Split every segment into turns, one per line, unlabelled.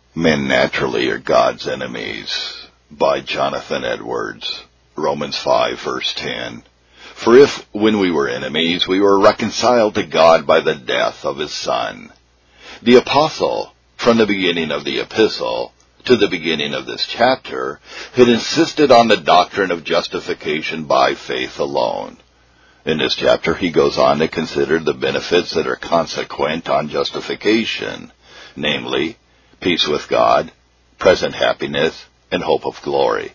Men naturally are God's enemies, by Jonathan Edwards, Romans 5, verse 10. For if, when we were enemies, we were reconciled to God by the death of his Son. The apostle, from the beginning of the epistle to the beginning of this chapter, had insisted on the doctrine of justification by faith alone. In this chapter, he goes on to consider the benefits that are consequent on justification, namely, peace with God, present happiness, and hope of glory.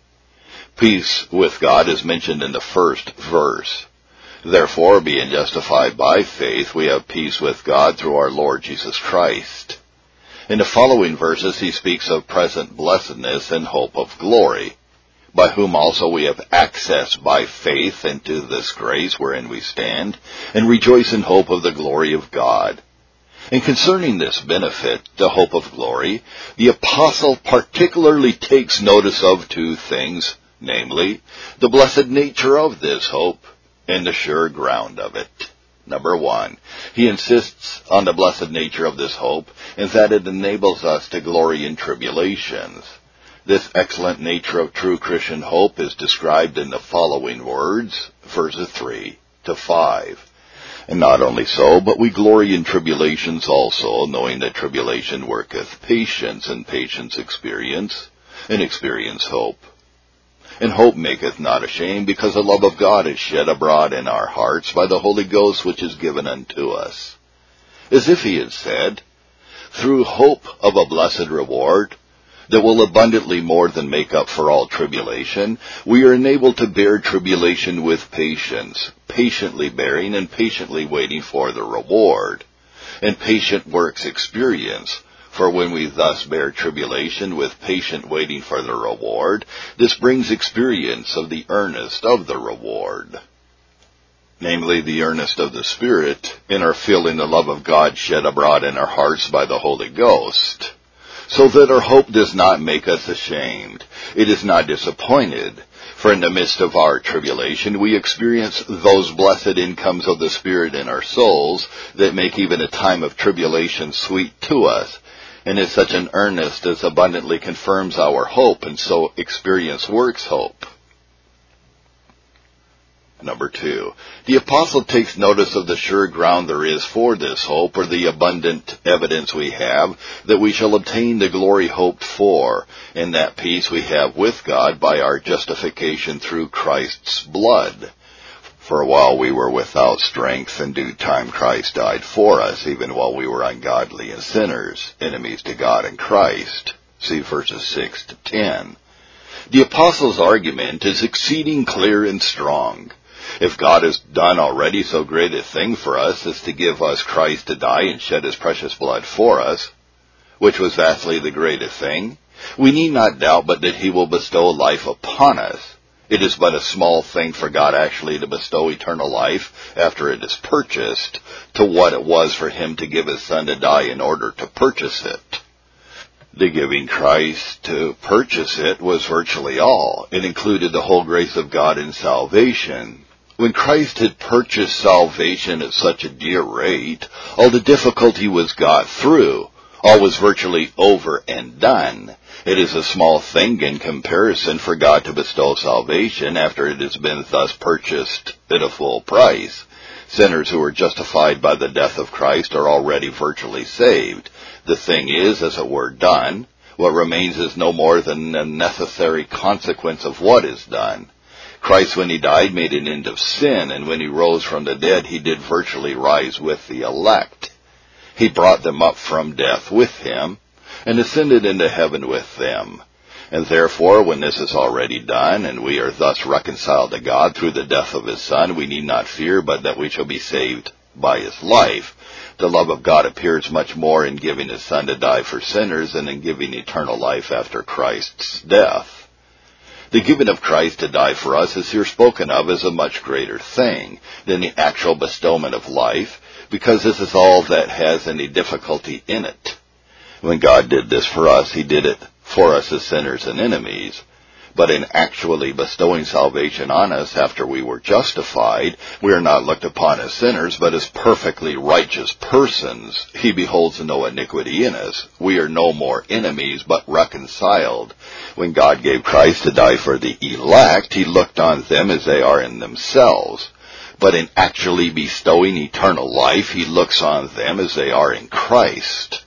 Peace with God is mentioned in the first verse. Therefore, being justified by faith, we have peace with God through our Lord Jesus Christ. In the following verses, he speaks of present blessedness and hope of glory, by whom also we have access by faith into this grace wherein we stand, and rejoice in hope of the glory of God. And concerning this benefit, the hope of glory, the apostle particularly takes notice of two things, namely, the blessed nature of this hope and the sure ground of it. Number one, he insists on the blessed nature of this hope, and that it enables us to glory in tribulations. This excellent nature of true Christian hope is described in the following words, verses 3 to 5. And not only so, but we glory in tribulations also, knowing that tribulation worketh patience, and patience experience, and experience hope. And hope maketh not ashamed, because the love of God is shed abroad in our hearts by the Holy Ghost which is given unto us. As if he had said, through hope of a blessed reward, that will abundantly more than make up for all tribulation, we are enabled to bear tribulation with patience, patiently bearing and patiently waiting for the reward. And patient works experience, for when we thus bear tribulation with patient waiting for the reward, this brings experience of the earnest of the reward, namely the earnest of the Spirit, in our feeling the love of God shed abroad in our hearts by the Holy Ghost. So that our hope does not make us ashamed. It is not disappointed. For in the midst of our tribulation, we experience those blessed incomes of the Spirit in our souls that make even a time of tribulation sweet to us, and is such an earnest as abundantly confirms our hope, and so experience works hope. Number 2, the apostle takes notice of the sure ground there is for this hope, or the abundant evidence we have that we shall obtain the glory hoped for, and that peace we have with God by our justification through Christ's blood. For while we were without strength, in due time Christ died for us, even while we were ungodly and sinners, enemies to God and Christ. See verses 6 to 10. The apostle's argument is exceeding clear and strong. If God has done already so great a thing for us as to give us Christ to die and shed his precious blood for us, which was vastly the greatest thing, we need not doubt but that he will bestow life upon us. It is but a small thing for God actually to bestow eternal life after it is purchased, to what it was for him to give his Son to die in order to purchase it. The giving Christ to purchase it was virtually all. It included the whole grace of God in salvation. When Christ had purchased salvation at such a dear rate, all the difficulty was got through. All was virtually over and done. It is a small thing in comparison for God to bestow salvation after it has been thus purchased at a full price. Sinners who are justified by the death of Christ are already virtually saved. The thing is, as it were, done. What remains is no more than a necessary consequence of what is done. Christ, when he died, made an end of sin, and when he rose from the dead, he did virtually rise with the elect. He brought them up from death with him, and ascended into heaven with them. And therefore, when this is already done, and we are thus reconciled to God through the death of his Son, we need not fear but that we shall be saved by his life. The love of God appears much more in giving his Son to die for sinners than in giving eternal life after Christ's death. The giving of Christ to die for us is here spoken of as a much greater thing than the actual bestowment of life, because this is all that has any difficulty in it. When God did this for us, he did it for us as sinners and enemies. But in actually bestowing salvation on us after we were justified, we are not looked upon as sinners, but as perfectly righteous persons. He beholds no iniquity in us. We are no more enemies, but reconciled. When God gave Christ to die for the elect, he looked on them as they are in themselves. But in actually bestowing eternal life, he looks on them as they are in Christ.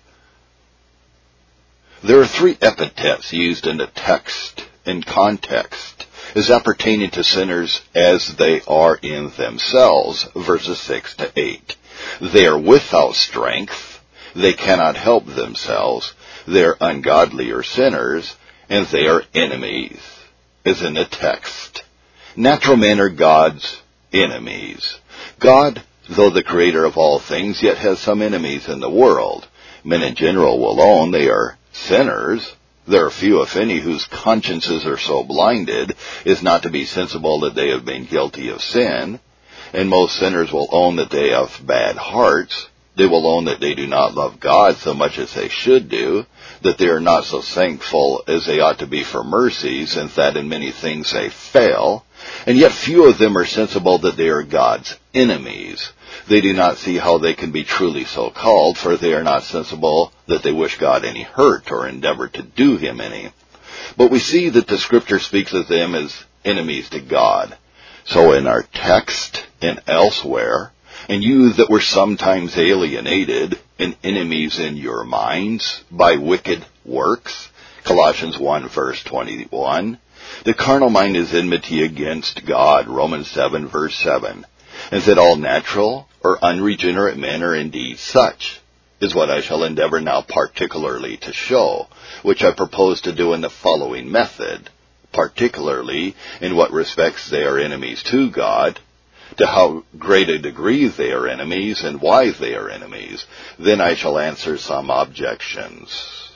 There are three epithets used in the text in context as appertaining to sinners as they are in themselves, verses 6 to 8. They are without strength, they cannot help themselves, they are ungodly or sinners, and they are enemies, as in the text. Natural men are God's enemies. God, though the creator of all things, yet has some enemies in the world. Men in general will own they are sinners. There are few, if any, whose consciences are so blinded as not to be sensible that they have been guilty of sin. And most sinners will own that they have bad hearts. They will own that they do not love God so much as they should do, that they are not so thankful as they ought to be for mercies, and that in many things they fail. And yet few of them are sensible that they are God's enemies. They do not see how they can be truly so called, for they are not sensible that they wish God any hurt or endeavor to do him any. But we see that the Scripture speaks of them as enemies to God. So in our text and elsewhere, and you that were sometimes alienated and enemies in your minds by wicked works, Colossians 1 verse 21, the carnal mind is enmity against God, Romans 7 verse 7, and that all natural or unregenerate men are indeed such, is what I shall endeavor now particularly to show, which I propose to do in the following method, particularly in what respects they are enemies to God, to how great a degree they are enemies, and why they are enemies. Then I shall answer some objections.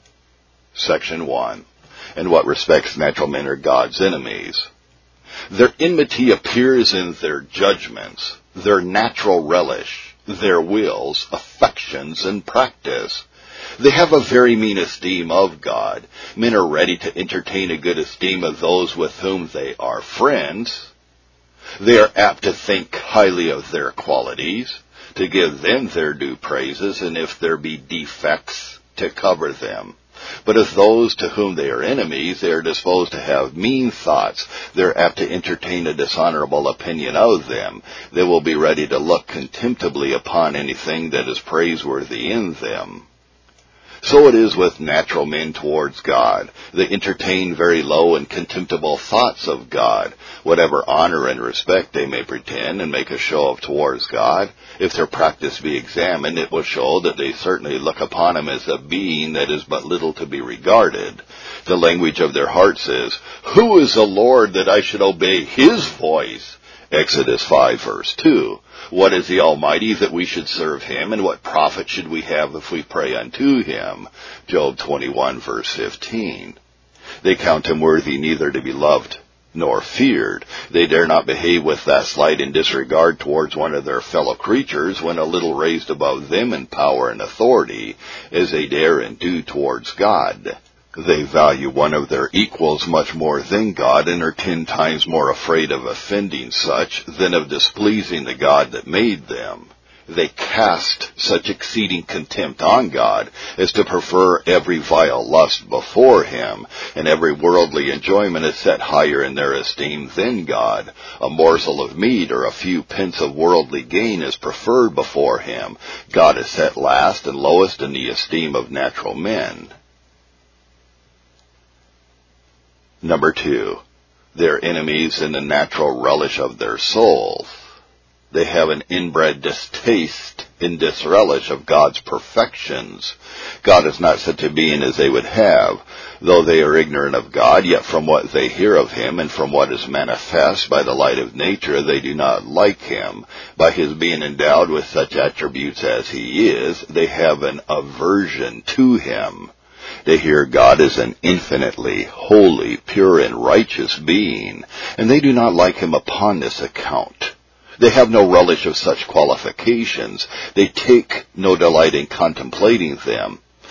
Section 1. In what respects natural men are God's enemies. Their enmity appears in their judgments, their natural relish, their wills, affections, and practice. They have a very mean esteem of God. Men are ready to entertain a good esteem of those with whom they are friends. They are apt to think highly of their qualities, to give them their due praises, and if there be defects, to cover them. But of those to whom they are enemies, they are disposed to have mean thoughts. They are apt to entertain a dishonorable opinion of them. They will be ready to look contemptibly upon anything that is praiseworthy in them. So it is with natural men towards God. They entertain very low and contemptible thoughts of God. Whatever honor and respect they may pretend and make a show of towards God, if their practice be examined, it will show that they certainly look upon him as a being that is but little to be regarded. The language of their hearts is, "Who is the Lord that I should obey his voice?" Exodus 5 verse 2. What is the Almighty that we should serve him, and what profit should we have if we pray unto him? Job 21 verse 15. They count him worthy neither to be loved nor feared. They dare not behave with that slight in disregard towards one of their fellow creatures when a little raised above them in power and authority, as they dare and do towards God. They value one of their equals much more than God, and are 10 times more afraid of offending such than of displeasing the God that made them. They cast such exceeding contempt on God as to prefer every vile lust before him, and every worldly enjoyment is set higher in their esteem than God. A morsel of meat or a few pence of worldly gain is preferred before him. God is set last and lowest in the esteem of natural men. Number 2, they're enemies in the natural relish of their souls. They have an inbred distaste and disrelish of God's perfections. God is not such a being as they would have. Though they are ignorant of God, yet from what they hear of him and from what is manifest by the light of nature, they do not like him. By his being endowed with such attributes as he is, they have an aversion to him. They hear God as an infinitely holy, pure, and righteous being, and they do not like him upon this account. They have no relish of such qualifications. They take no delight in contemplating them.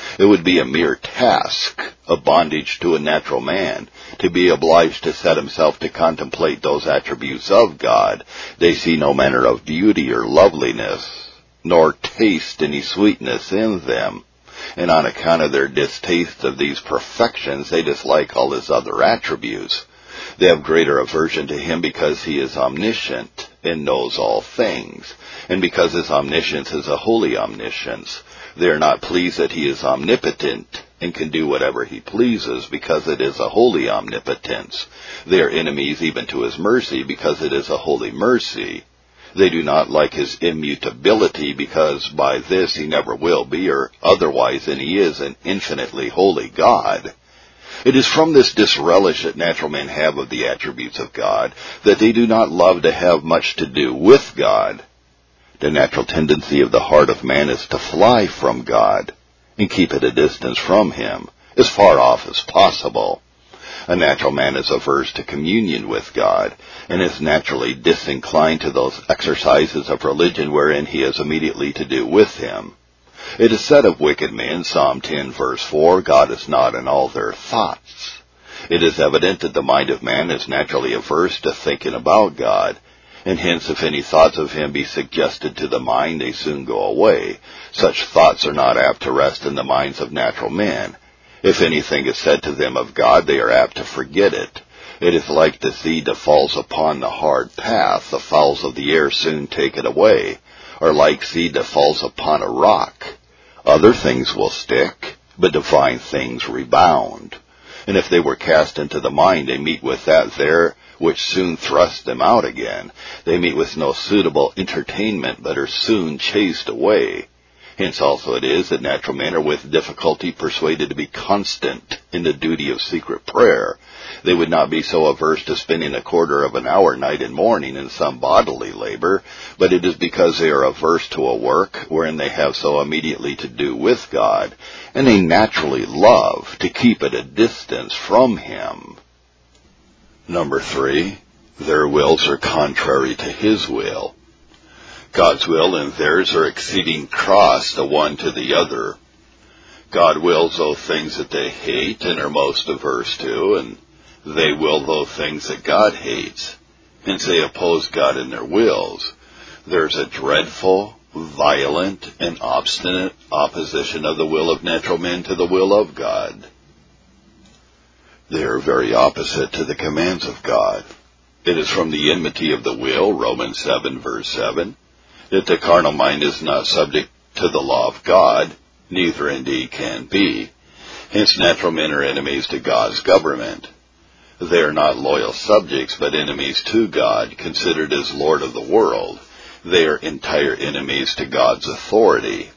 It would be a mere task, a bondage to a natural man, to be obliged to set himself to contemplate those attributes of God. They see no manner of beauty or loveliness, nor taste any sweetness in them. And on account of their distaste of these perfections, they dislike all his other attributes. They have greater aversion to him because he is omniscient and knows all things, and because his omniscience is a holy omniscience. They are not pleased that he is omnipotent and can do whatever he pleases, because it is a holy omnipotence. They are enemies even to his mercy, because it is a holy mercy. They do not like his immutability, because by this he never will be, or otherwise than he is an infinitely holy God. It is from this disrelish that natural men have of the attributes of God that they do not love to have much to do with God. The natural tendency of the heart of man is to fly from God and keep at a distance from him, as far off as possible. A natural man is averse to communion with God, and is naturally disinclined to those exercises of religion wherein he has immediately to do with him. It is said of wicked men, Psalm 10 verse 4, God is not in all their thoughts. It is evident that the mind of man is naturally averse to thinking about God, and hence if any thoughts of him be suggested to the mind, they soon go away. Such thoughts are not apt to rest in the minds of natural men. If anything is said to them of God, they are apt to forget it. It is like the seed that falls upon the hard path. The fowls of the air soon take it away, or like seed that falls upon a rock. Other things will stick, but divine things rebound. And if they were cast into the mind, they meet with that there which soon thrusts them out again. They meet with no suitable entertainment, but are soon chased away. Hence also it is that natural men are with difficulty persuaded to be constant in the duty of secret prayer. They would not be so averse to spending a quarter of an hour night and morning in some bodily labor, but it is because they are averse to a work wherein they have so immediately to do with God, and they naturally love to keep at a distance from him. Number 3, their wills are contrary to his will. God's will and theirs are exceeding cross the one to the other. God wills those things that they hate and are most averse to, and they will those things that God hates. Hence they oppose God in their wills. There's a dreadful, violent, and obstinate opposition of the will of natural men to the will of God. They are very opposite to the commands of God. It is from the enmity of the will, Romans 7 verse 7, that the carnal mind is not subject to the law of God, neither indeed can be. Hence natural men are enemies to God's government. They are not loyal subjects, but enemies to God, considered as Lord of the world. They are entire enemies to God's authority.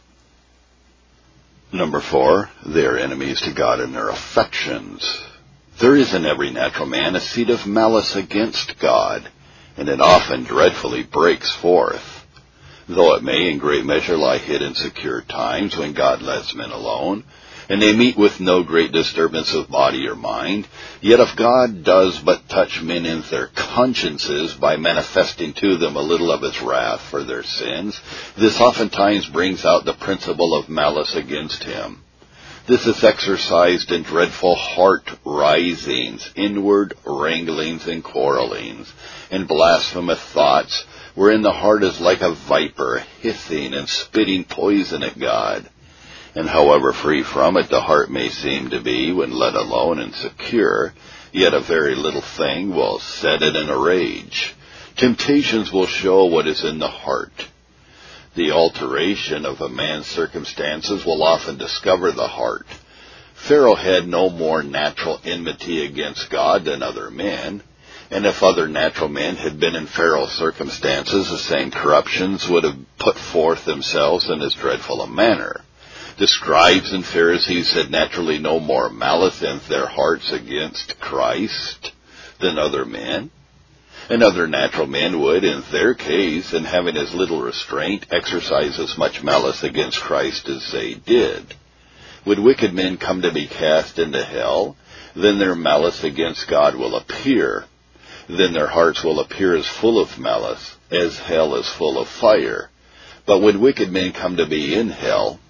Number 4, they are enemies to God in their affections. There is in every natural man a seed of malice against God, and it often dreadfully breaks forth. Though it may in great measure lie hid in secure times when God lets men alone, and they meet with no great disturbance of body or mind, yet if God does but touch men in their consciences by manifesting to them a little of his wrath for their sins, this oftentimes brings out the principle of malice against him. This is exercised in dreadful heart risings, inward wranglings and quarrelings, and blasphemous thoughts, wherein the heart is like a viper, hissing and spitting poison at God. And however free from it the heart may seem to be when let alone and secure, yet a very little thing will set it in a rage. Temptations will show what is in the heart. The alteration of a man's circumstances will often discover the heart. Pharaoh had no more natural enmity against God than other men, and if other natural men had been in Pharaoh's circumstances, the same corruptions would have put forth themselves in as dreadful a manner. The scribes and Pharisees had naturally no more malice in their hearts against Christ than other men. And other natural men would, in their case, and having as little restraint, exercise as much malice against Christ as they did. Would wicked men come to be cast into hell, then their malice against God will appear. Then their hearts will appear as full of malice, as hell is full of fire. But when wicked men come to be in hell,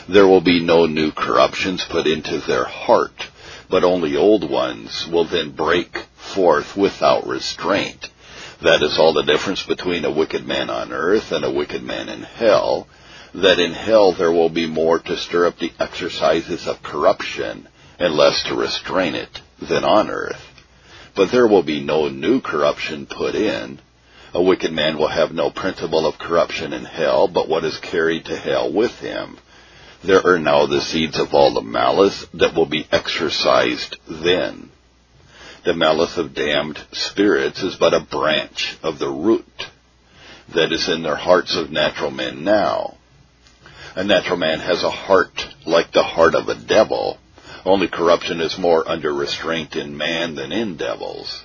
There will be no new corruptions put into their heart, but only old ones will then break forth without restraint. That is all the difference between a wicked man on earth and a wicked man in hell, that in hell there will be more to stir up the exercises of corruption and less to restrain it than on earth. But there will be no new corruption put in. A wicked man will have no principle of corruption in hell, but what is carried to hell with him. There are now the seeds of all the malice that will be exercised then. The malice of damned spirits is but a branch of the root that is in their hearts of natural men now. A natural man has a heart like the heart of a devil, only corruption is more under restraint in man than in devils.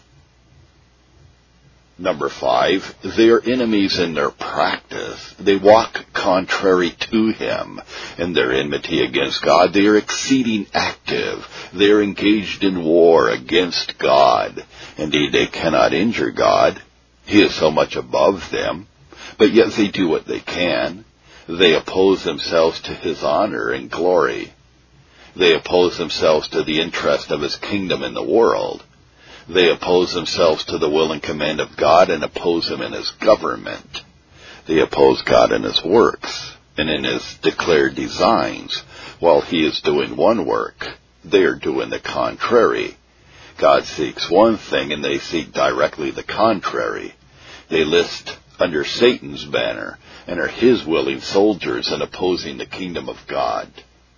Number 5, they are enemies in their practice. They walk contrary to him. In their enmity against God, they are exceeding active. They are engaged in war against God. Indeed, they cannot injure God. He is so much above them. But yet they do what they can. They oppose themselves to his honor and glory. They oppose themselves to the interest of his kingdom in the world. They oppose themselves to the will and command of God and oppose him in his government. They oppose God in his works and in his declared designs. While he is doing one work, they are doing the contrary. God seeks one thing and they seek directly the contrary. They list under Satan's banner and are his willing soldiers in opposing the kingdom of God.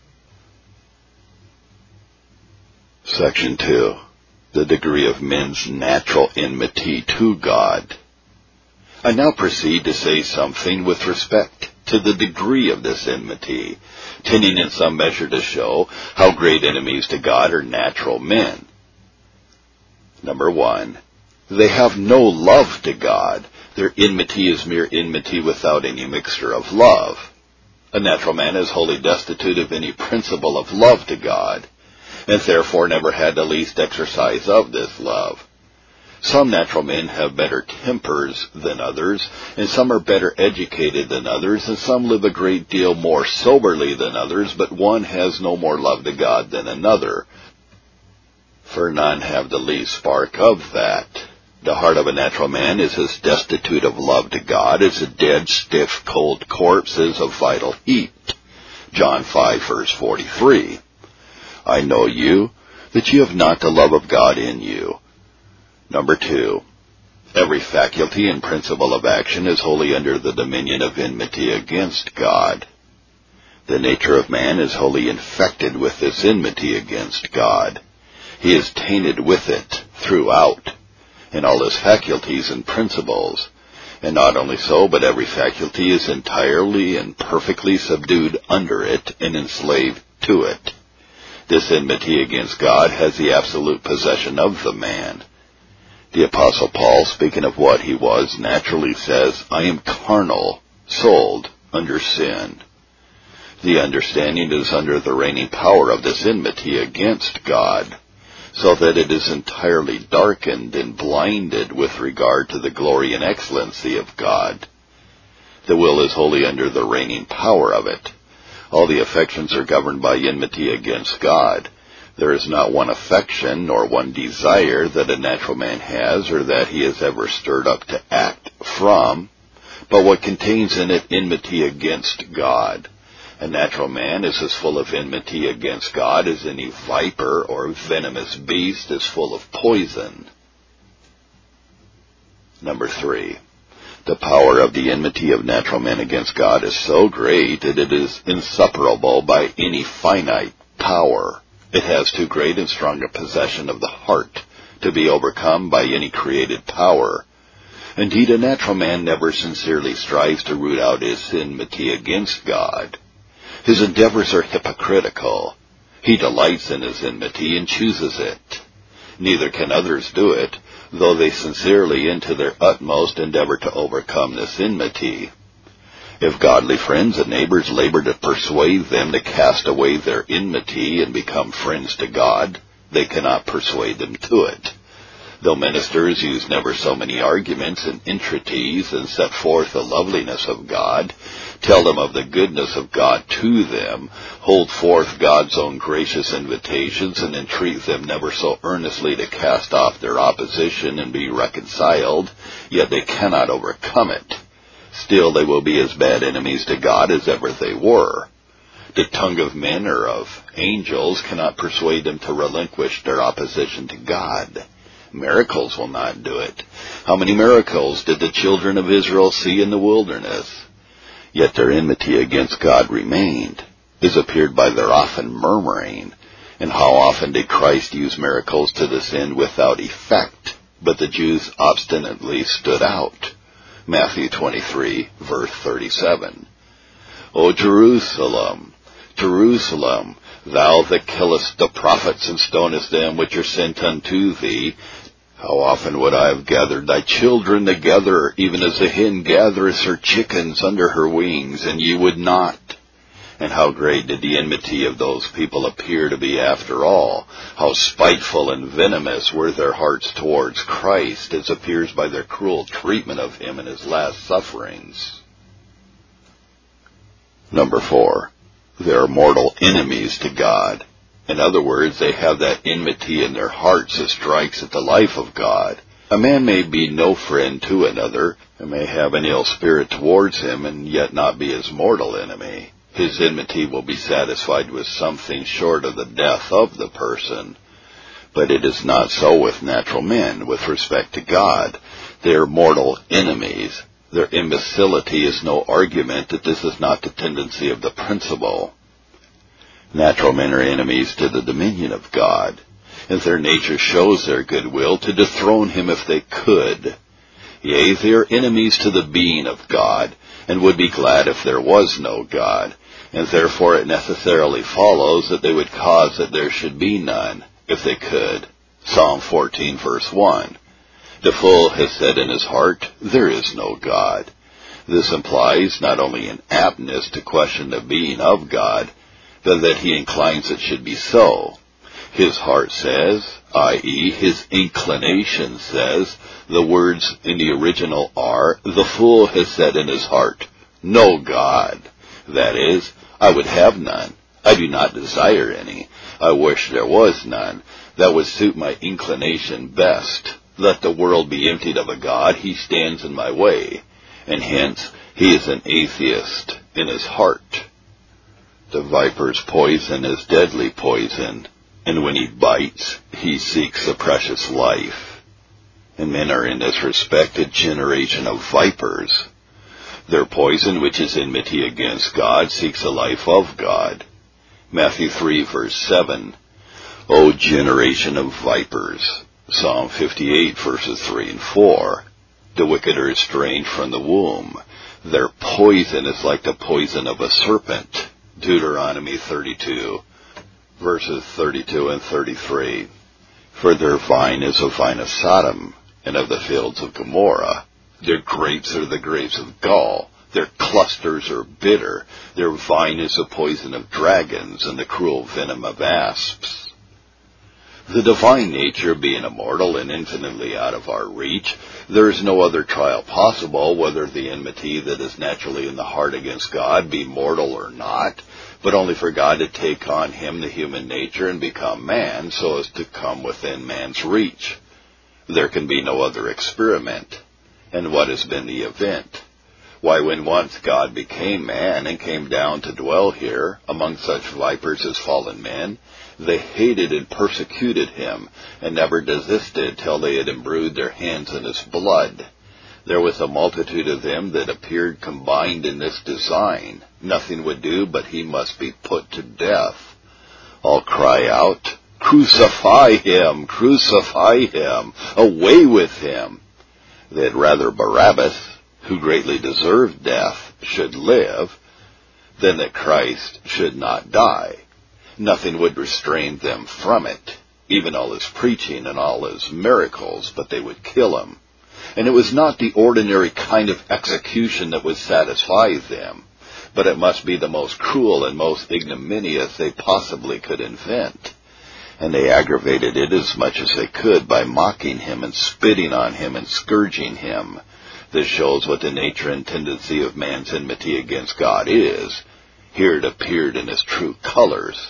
Section 2. The degree of men's natural enmity to God. I now proceed to say something with respect to the degree of this enmity, tending in some measure to show how great enemies to God are natural men. Number 1, they have no love to God. Their enmity is mere enmity without any mixture of love. A natural man is wholly destitute of any principle of love to God, and therefore never had the least exercise of this love. Some natural men have better tempers than others, and some are better educated than others, and some live a great deal more soberly than others, but one has no more love to God than another, for none have the least spark of that. The heart of a natural man is as destitute of love to God as a dead, stiff, cold corpse is of vital heat. John 5, verse 43. I know you, that you have not the love of God in you. Number 2, every faculty and principle of action is wholly under the dominion of enmity against God. The nature of man is wholly infected with this enmity against God. He is tainted with it throughout, in all his faculties and principles. And not only so, but every faculty is entirely and perfectly subdued under it and enslaved to it. This enmity against God has the absolute possession of the man. The Apostle Paul, speaking of what he was, naturally says, I am carnal, sold under sin. The understanding is under the reigning power of this enmity against God, so that it is entirely darkened and blinded with regard to the glory and excellency of God. The will is wholly under the reigning power of it. All the affections are governed by enmity against God. There is not one affection nor one desire that a natural man has or that he is ever stirred up to act from, but what contains in it enmity against God. A natural man is as full of enmity against God as any viper or venomous beast is full of poison. Number 3. The power of the enmity of natural men against God is so great that it is insuperable by any finite power. It has too great and strong a possession of the heart to be overcome by any created power. Indeed, a natural man never sincerely strives to root out his enmity against God. His endeavors are hypocritical. He delights in his enmity and chooses it. Neither can others do it, though they sincerely and to their utmost endeavor to overcome this enmity. If godly friends and neighbors labor to persuade them to cast away their enmity and become friends to God, they cannot persuade them to it. Though ministers use never so many arguments and entreaties and set forth the loveliness of God, tell them of the goodness of God to them, hold forth God's own gracious invitations, and entreat them never so earnestly to cast off their opposition and be reconciled, yet they cannot overcome it. Still they will be as bad enemies to God as ever they were. The tongue of men or of angels cannot persuade them to relinquish their opposition to God. Miracles will not do it. How many miracles did the children of Israel see in the wilderness? Yet their enmity against God remained, as appeared by their often murmuring. And how often did Christ use miracles to this end without effect? But the Jews obstinately stood out. Matthew 23, verse 37. O Jerusalem, Jerusalem, thou that killest the prophets and stonest them which are sent unto thee, how often would I have gathered thy children together, even as a hen gathereth her chickens under her wings, and ye would not? And how great did the enmity of those people appear to be after all? How spiteful and venomous were their hearts towards Christ, as appears by their cruel treatment of him in his last sufferings. Number 4. They are mortal enemies to God. In other words, they have that enmity in their hearts that strikes at the life of God. A man may be no friend to another, and may have an ill spirit towards him, and yet not be his mortal enemy. His enmity will be satisfied with something short of the death of the person. But it is not so with natural men with respect to God. They are mortal enemies. Their imbecility is no argument that this is not the tendency of the principle. Natural men are enemies to the dominion of God, as their nature shows their goodwill to dethrone him if they could. Yea, they are enemies to the being of God, and would be glad if there was no God, and therefore it necessarily follows that they would cause that there should be none, if they could. Psalm 14, verse 1. The fool has said in his heart, there is no God. This implies not only an aptness to question the being of God, but that he inclines it should be so. His heart says, i.e., his inclination says, the words in the original are, the fool has said in his heart, no God. That is, I would have none. I do not desire any. I wish there was none. That would suit my inclination best. Let the world be emptied of a God, he stands in my way. And hence, he is an atheist in his heart. The viper's poison is deadly poison, and when he bites, he seeks the precious life. And men are in this respect a generation of vipers. Their poison, which is enmity against God, seeks the life of God. Matthew 3, verse 7. O generation of vipers. Psalm 58, verses 3 and 4. The wicked are estranged from the womb. Their poison is like the poison of a serpent. Deuteronomy 32, verses 32 and 33. For their vine is a vine of Sodom, and of the fields of Gomorrah. Their grapes are the grapes of gall. Their clusters are bitter. Their vine is the poison of dragons, and the cruel venom of asps. The divine nature being immortal and infinitely out of our reach, there is no other trial possible, whether the enmity that is naturally in the heart against God be mortal or not, but only for God to take on him the human nature and become man, so as to come within man's reach. There can be no other experiment. And what has been the event? Why, when once God became man and came down to dwell here, among such vipers as fallen men, they hated and persecuted him, and never desisted till they had embrued their hands in his blood. There was a multitude of them that appeared combined in this design. Nothing would do but he must be put to death. All cry out, crucify him, away with him. They'd rather Barabbas, who greatly deserved death, should live, than that Christ should not die. Nothing would restrain them from it, even all his preaching and all his miracles, but they would kill him. And it was not the ordinary kind of execution that would satisfy them, but it must be the most cruel and most ignominious they possibly could invent. And they aggravated it as much as they could by mocking him and spitting on him and scourging him. This shows what the nature and tendency of man's enmity against God is. Here it appeared in its true colors.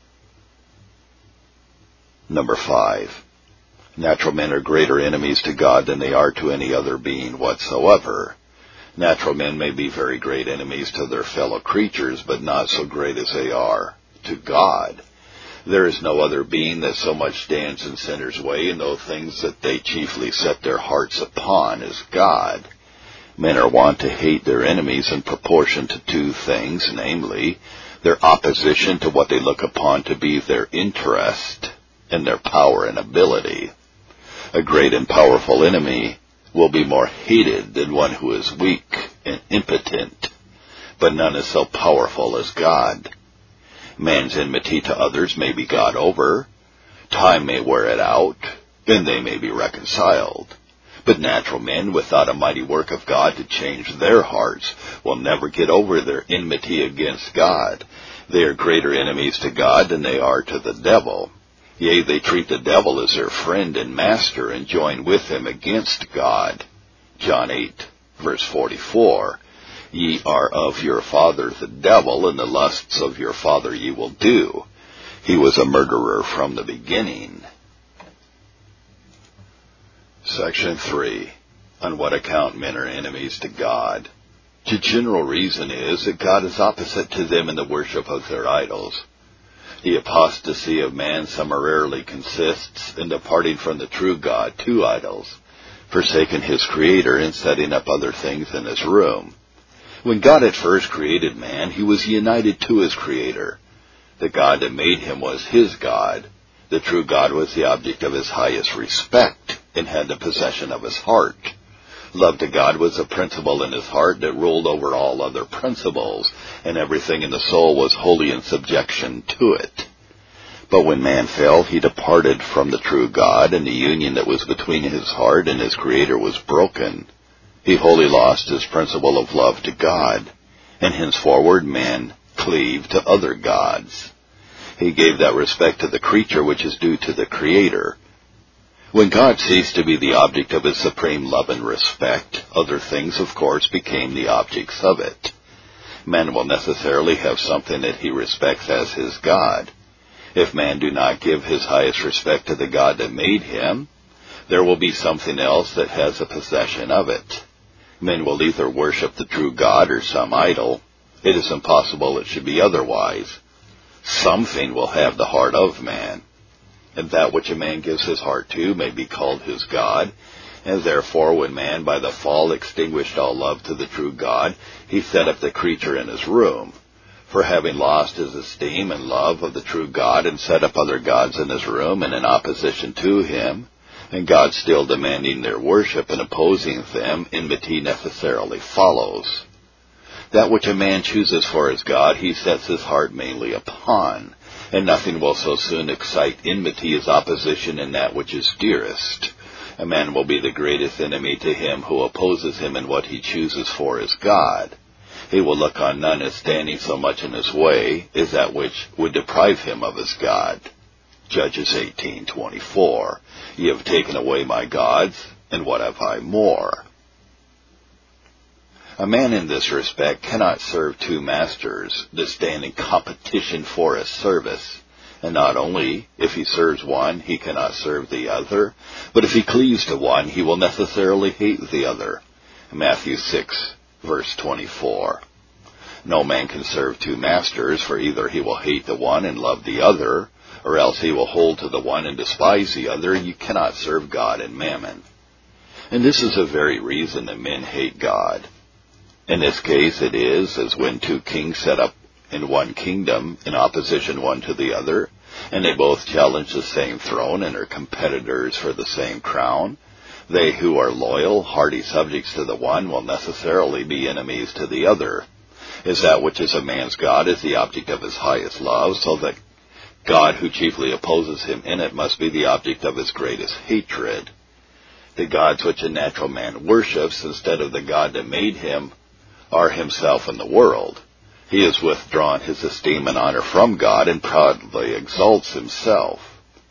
Number 5. Natural men are greater enemies to God than they are to any other being whatsoever. Natural men may be very great enemies to their fellow creatures, but not so great as they are to God. There is no other being that so much stands in sinners' way in those things that they chiefly set their hearts upon as God. Men are wont to hate their enemies in proportion to two things, namely, their opposition to what they look upon to be their interest and their power and ability. A great and powerful enemy will be more hated than one who is weak and impotent, but none is so powerful as God. Man's enmity to others may be got over, time may wear it out, and they may be reconciled. But natural men, without a mighty work of God to change their hearts, will never get over their enmity against God. They are greater enemies to God than they are to the devil. Yea, they treat the devil as their friend and master and join with him against God. John 8, verse 44. Ye are of your father the devil, and the lusts of your father ye will do. He was a murderer from the beginning. Section 3. On what account men are enemies to God. The general reason is that God is opposite to them in the worship of their idols. The apostasy of man summarily consists in departing from the true God to idols, forsaking his Creator and setting up other things in his room. When God at first created man, he was united to his Creator. The God that made him was his God. The true God was the object of his highest respect and had the possession of his heart. Love to God was a principle in his heart that ruled over all other principles, and everything in the soul was wholly in subjection to it. But when man fell, he departed from the true God, and the union that was between his heart and his Creator was broken. He wholly lost his principle of love to God, and henceforward man cleaved to other gods. He gave that respect to the creature which is due to the Creator. When God ceased to be the object of his supreme love and respect, other things, of course, became the objects of it. Man will necessarily have something that he respects as his God. If man do not give his highest respect to the God that made him, there will be something else that has a possession of it. Men will either worship the true God or some idol. It is impossible it should be otherwise. Something will have the heart of man, and that which a man gives his heart to may be called his God, and therefore when man by the fall extinguished all love to the true God, he set up the creature in his room. For having lost his esteem and love of the true God and set up other gods in his room and in opposition to him, and God still demanding their worship and opposing them, enmity necessarily follows. That which a man chooses for his God, he sets his heart mainly upon, and nothing will so soon excite enmity as opposition in that which is dearest. A man will be the greatest enemy to him who opposes him in what he chooses for his God. He will look on none as standing so much in his way as that which would deprive him of his God. Judges 18:24. Ye have taken away my gods, and what have I more? A man in this respect cannot serve two masters that stand in competition for his service. And not only, if he serves one, he cannot serve the other, but if he cleaves to one, he will necessarily hate the other. Matthew 6, verse 24. No man can serve two masters, for either he will hate the one and love the other, or else he will hold to the one and despise the other. You cannot serve God and mammon. And this is the very reason that men hate God. In this case, it is as when two kings set up in one kingdom in opposition one to the other, and they both challenge the same throne and are competitors for the same crown. They who are loyal, hearty subjects to the one will necessarily be enemies to the other. As that which is a man's God is the object of his highest love, so that God who chiefly opposes him in it must be the object of his greatest hatred. The gods which a natural man worships instead of the God that made him are himself and the world. He has withdrawn his esteem and honor from God and proudly exalts himself.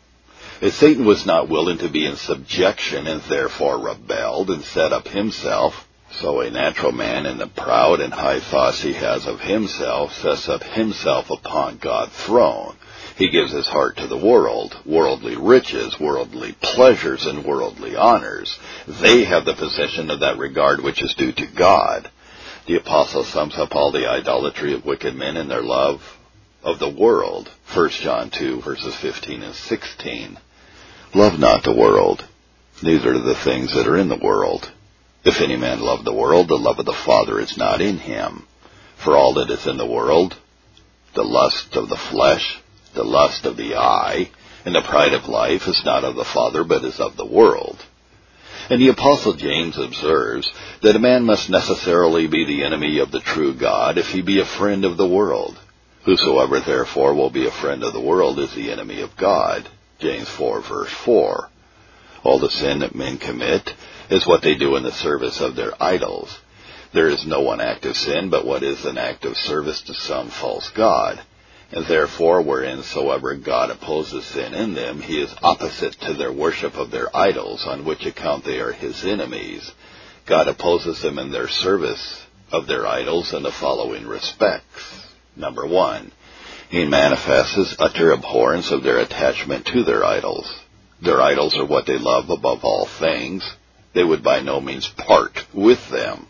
As Satan was not willing to be in subjection and therefore rebelled and set up himself, so a natural man in the proud and high thoughts he has of himself sets up himself upon God's throne. He gives his heart to the world, worldly riches, worldly pleasures, and worldly honors. They have the possession of that regard which is due to God. The apostle sums up all the idolatry of wicked men in their love of the world. 1 John 2, verses 15 and 16. Love not the world, neither the things that are in the world. If any man love the world, the love of the Father is not in him. For all that is in the world, the lust of the flesh, the lust of the eye, and the pride of life is not of the Father, but is of the world. And the Apostle James observes that a man must necessarily be the enemy of the true God if he be a friend of the world. Whosoever therefore will be a friend of the world is the enemy of God. James 4, verse 4. All the sin that men commit is what they do in the service of their idols. There is no one act of sin but what is an act of service to some false god. And therefore, whereinsoever God opposes sin in them, he is opposite to their worship of their idols, on which account they are his enemies. God opposes them in their service of their idols in the following respects. Number 1, he manifests his utter abhorrence of their attachment to their idols. Their idols are what they love above all things. They would by no means part with them.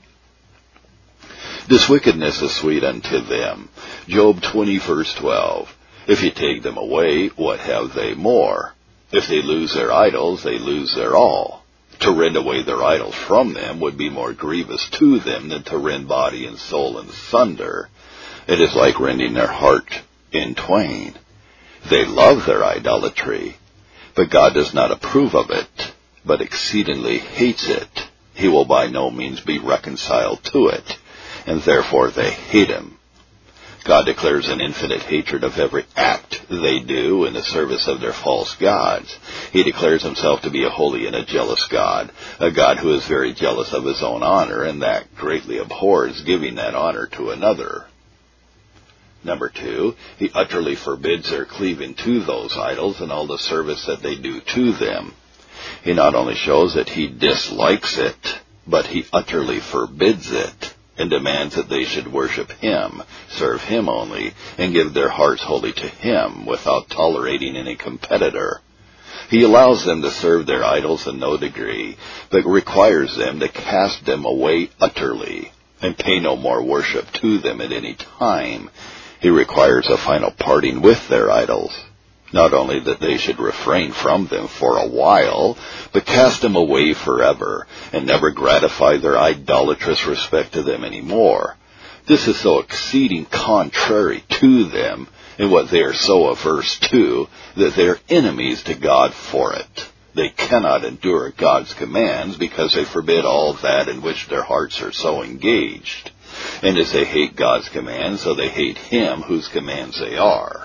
This wickedness is sweet unto them. Job 20, verse 12. If you take them away, what have they more? If they lose their idols, they lose their all. To rend away their idols from them would be more grievous to them than to rend body and soul in sunder. It is like rending their heart in twain. They love their idolatry, but God does not approve of it, but exceedingly hates it. He will by no means be reconciled to it, and therefore they hate him. God declares an infinite hatred of every act they do in the service of their false gods. He declares himself to be a holy and a jealous God, a God who is very jealous of his own honor, and that greatly abhors giving that honor to another. Number 2, he utterly forbids their cleaving to those idols and all the service that they do to them. He not only shows that he dislikes it, but he utterly forbids it, and demands that they should worship him, serve him only, and give their hearts wholly to him, without tolerating any competitor. He allows them to serve their idols in no degree, but requires them to cast them away utterly, and pay no more worship to them at any time. He requires a final parting with their idols. Not only that they should refrain from them for a while, but cast them away forever, and never gratify their idolatrous respect to them any more. This is so exceeding contrary to them, and what they are so averse to, that they are enemies to God for it. They cannot endure God's commands, because they forbid all that in which their hearts are so engaged. And as they hate God's commands, so they hate him whose commands they are.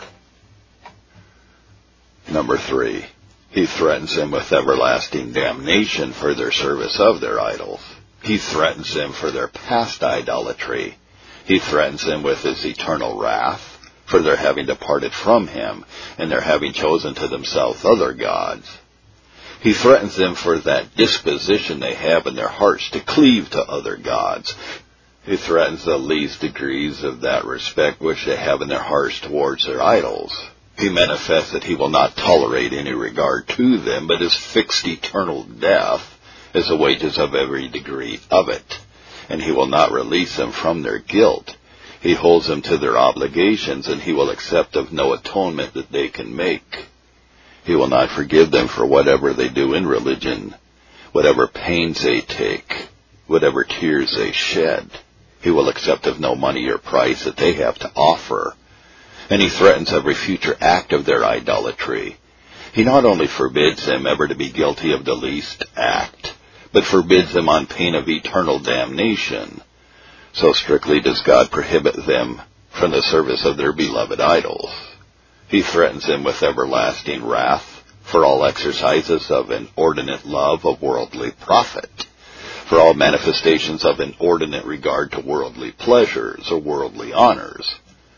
Number 3, he threatens them with everlasting damnation for their service of their idols. He threatens them for their past idolatry. He threatens them with his eternal wrath for their having departed from him and their having chosen to themselves other gods. He threatens them for that disposition they have in their hearts to cleave to other gods. He threatens the least degrees of that respect which they have in their hearts towards their idols. He manifests that he will not tolerate any regard to them, but is fixed eternal death as the wages of every degree of it. And he will not release them from their guilt. He holds them to their obligations, and he will accept of no atonement that they can make. He will not forgive them for whatever they do in religion, whatever pains they take, whatever tears they shed. He will accept of no money or price that they have to offer. And he threatens every future act of their idolatry. He not only forbids them ever to be guilty of the least act, but forbids them on pain of eternal damnation. So strictly does God prohibit them from the service of their beloved idols. He threatens them with everlasting wrath for all exercises of inordinate love of worldly profit, for all manifestations of inordinate regard to worldly pleasures or worldly honors.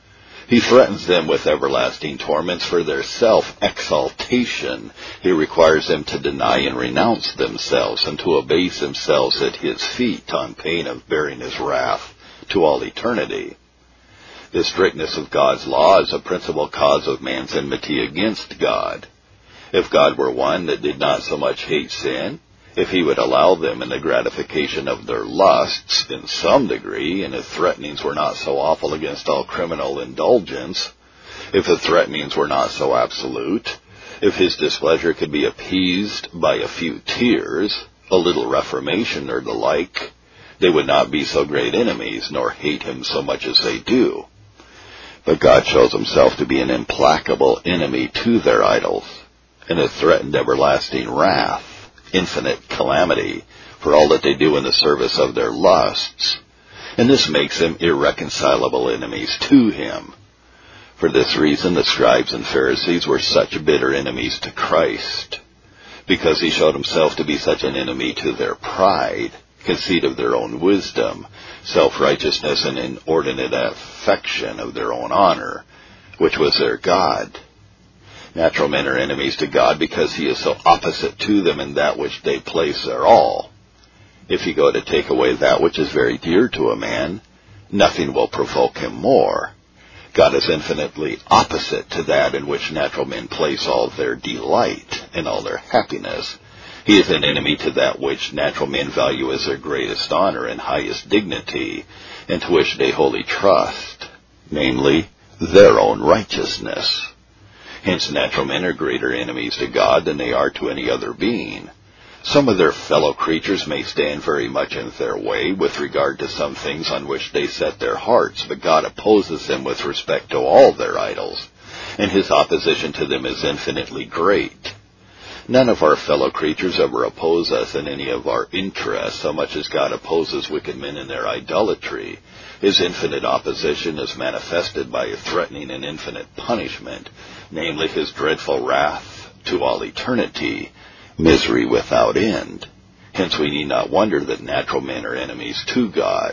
He threatens them with everlasting torments for their self-exaltation. He requires them to deny and renounce themselves and to abase themselves at his feet on pain of bearing his wrath to all eternity. The strictness of God's law is a principal cause of man's enmity against God. If God were one that did not so much hate sin, if he would allow them in the gratification of their lusts in some degree, and if threatenings were not so awful against all criminal indulgence, if the threatenings were not so absolute, if his displeasure could be appeased by a few tears, a little reformation or the like, they would not be so great enemies, nor hate him so much as they do. But God shows himself to be an implacable enemy to their idols, and has threatened everlasting wrath, infinite calamity, for all that they do in the service of their lusts, and this makes them irreconcilable enemies to him. For this reason the scribes and Pharisees were such bitter enemies to Christ, because he showed himself to be such an enemy to their pride, conceit of their own wisdom, self-righteousness, and inordinate affection of their own honor, which was their God. Natural men are enemies to God because he is so opposite to them in that which they place their all. If you go to take away that which is very dear to a man, nothing will provoke him more. God is infinitely opposite to that in which natural men place all their delight and all their happiness. He is an enemy to that which natural men value as their greatest honor and highest dignity, and to which they wholly trust, namely, their own righteousness. Hence natural men are greater enemies to God than they are to any other being. Some of their fellow creatures may stand very much in their way with regard to some things on which they set their hearts, but God opposes them with respect to all their idols, and his opposition to them is infinitely great. None of our fellow creatures ever oppose us in any of our interests so much as God opposes wicked men in their idolatry. His infinite opposition is manifested by a threatening and infinite punishment, namely his dreadful wrath to all eternity, misery without end. Hence we need not wonder that natural men are enemies to God.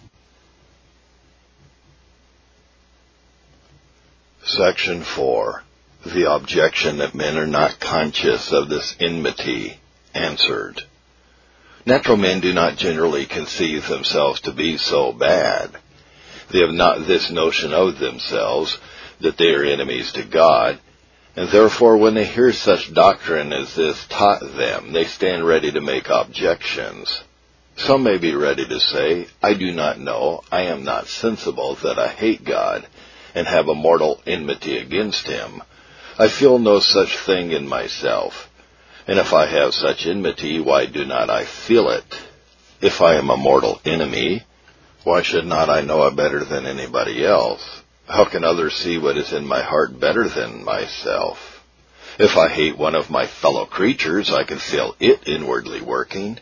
Section 4. The objection that men are not conscious of this enmity answered. Natural men do not generally conceive themselves to be so bad. They have not this notion of themselves that they are enemies to God, and therefore when they hear such doctrine as this taught them, they stand ready to make objections. Some may be ready to say, I do not know, I am not sensible that I hate God, and have a mortal enmity against him. I feel no such thing in myself. And if I have such enmity, why do not I feel it? If I am a mortal enemy, why should not I know it better than anybody else? How can others see what is in my heart better than myself? If I hate one of my fellow creatures, I can feel it inwardly working.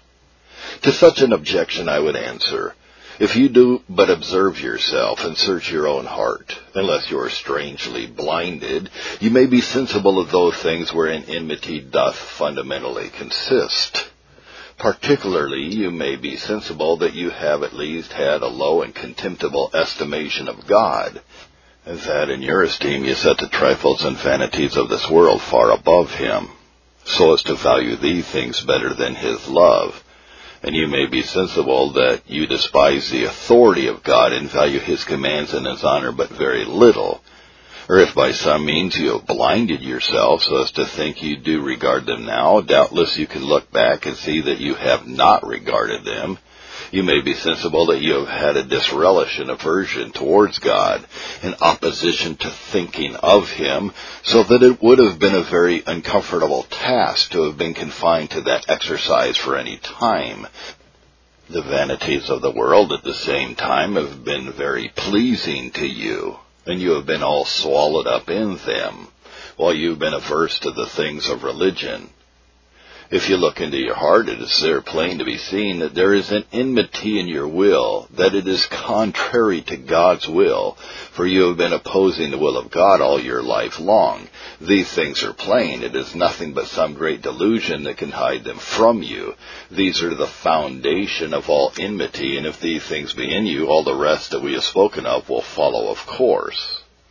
To such an objection I would answer, if you do but observe yourself and search your own heart, unless you are strangely blinded, you may be sensible of those things wherein enmity doth fundamentally consist. Particularly, you may be sensible that you have at least had a low and contemptible estimation of God, and that in your esteem you set the trifles and vanities of this world far above him, so as to value these things better than his love. And you may be sensible that you despise the authority of God and value his commands and his honor but very little. Or if by some means you have blinded yourself so as to think you do regard them now, doubtless you can look back and see that you have not regarded them. You may be sensible that you have had a disrelish and aversion towards God, an opposition to thinking of him, so that it would have been a very uncomfortable task to have been confined to that exercise for any time. The vanities of the world at the same time have been very pleasing to you, and you have been all swallowed up in them, while you have been averse to the things of religion. If you look into your heart, it is there plain to be seen that there is an enmity in your will, that it is contrary to God's will, for you have been opposing the will of God all your life long. These things are plain. It is nothing but some great delusion that can hide them from you. These are the foundation of all enmity, and if these things be in you, all the rest that we have spoken of will follow of course.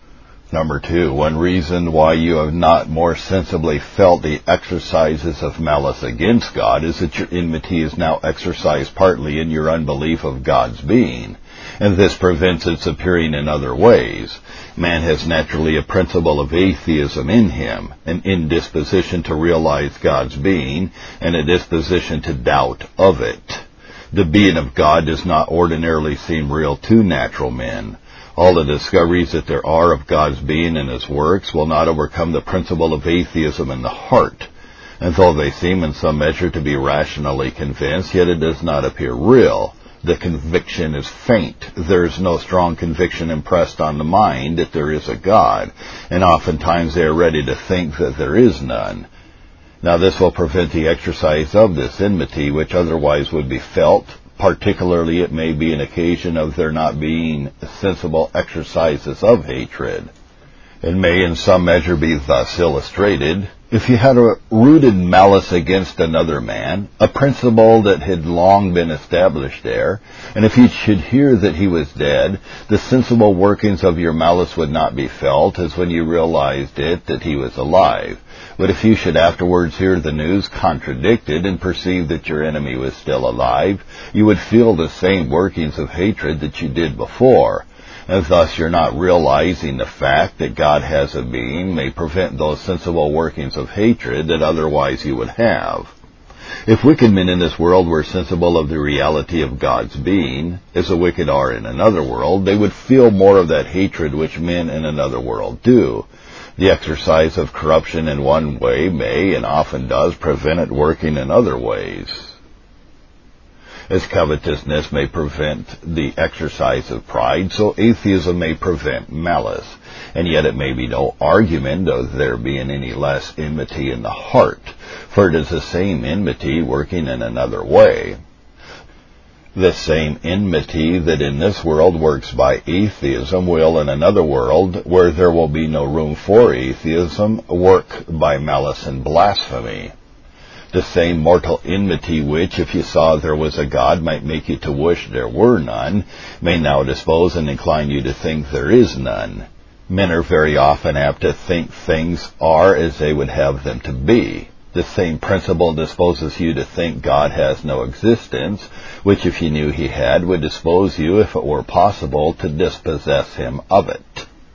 Number 2, one reason why you have not more sensibly felt the exercises of malice against God is that your enmity is now exercised partly in your unbelief of God's being, and this prevents its appearing in other ways. Man has naturally a principle of atheism in him, an indisposition to realize God's being, and a disposition to doubt of it. The being of God does not ordinarily seem real to natural men. All the discoveries that there are of God's being and His works will not overcome the principle of atheism in the heart. And though they seem in some measure to be rationally convinced, yet it does not appear real. The conviction is faint. There is no strong conviction impressed on the mind that there is a God, and oftentimes they are ready to think that there is none. Now this will prevent the exercise of this enmity, which otherwise would be felt. Particularly, it may be an occasion of there not being sensible exercises of hatred. It may in some measure be thus illustrated. If you had a rooted malice against another man, a principle that had long been established there, and if you should hear that he was dead, the sensible workings of your malice would not be felt as when you realized it that he was alive. But if you should afterwards hear the news contradicted and perceive that your enemy was still alive, you would feel the same workings of hatred that you did before. And thus you're not realizing the fact that God has a being may prevent those sensible workings of hatred that otherwise you would have. If wicked men in this world were sensible of the reality of God's being, as the wicked are in another world, they would feel more of that hatred which men in another world do. The exercise of corruption in one way may, and often does, prevent it working in other ways. As covetousness may prevent the exercise of pride, so atheism may prevent malice, and yet it may be no argument of there being any less enmity in the heart, for it is the same enmity working in another way. The same enmity that in this world works by atheism will in another world, where there will be no room for atheism, work by malice and blasphemy. The same mortal enmity which, if you saw there was a God, might make you to wish there were none, may now dispose and incline you to think there is none. Men are very often apt to think things are as they would have them to be. The same principle disposes you to think God has no existence, which if you knew He had, would dispose you, if it were possible, to dispossess Him of it.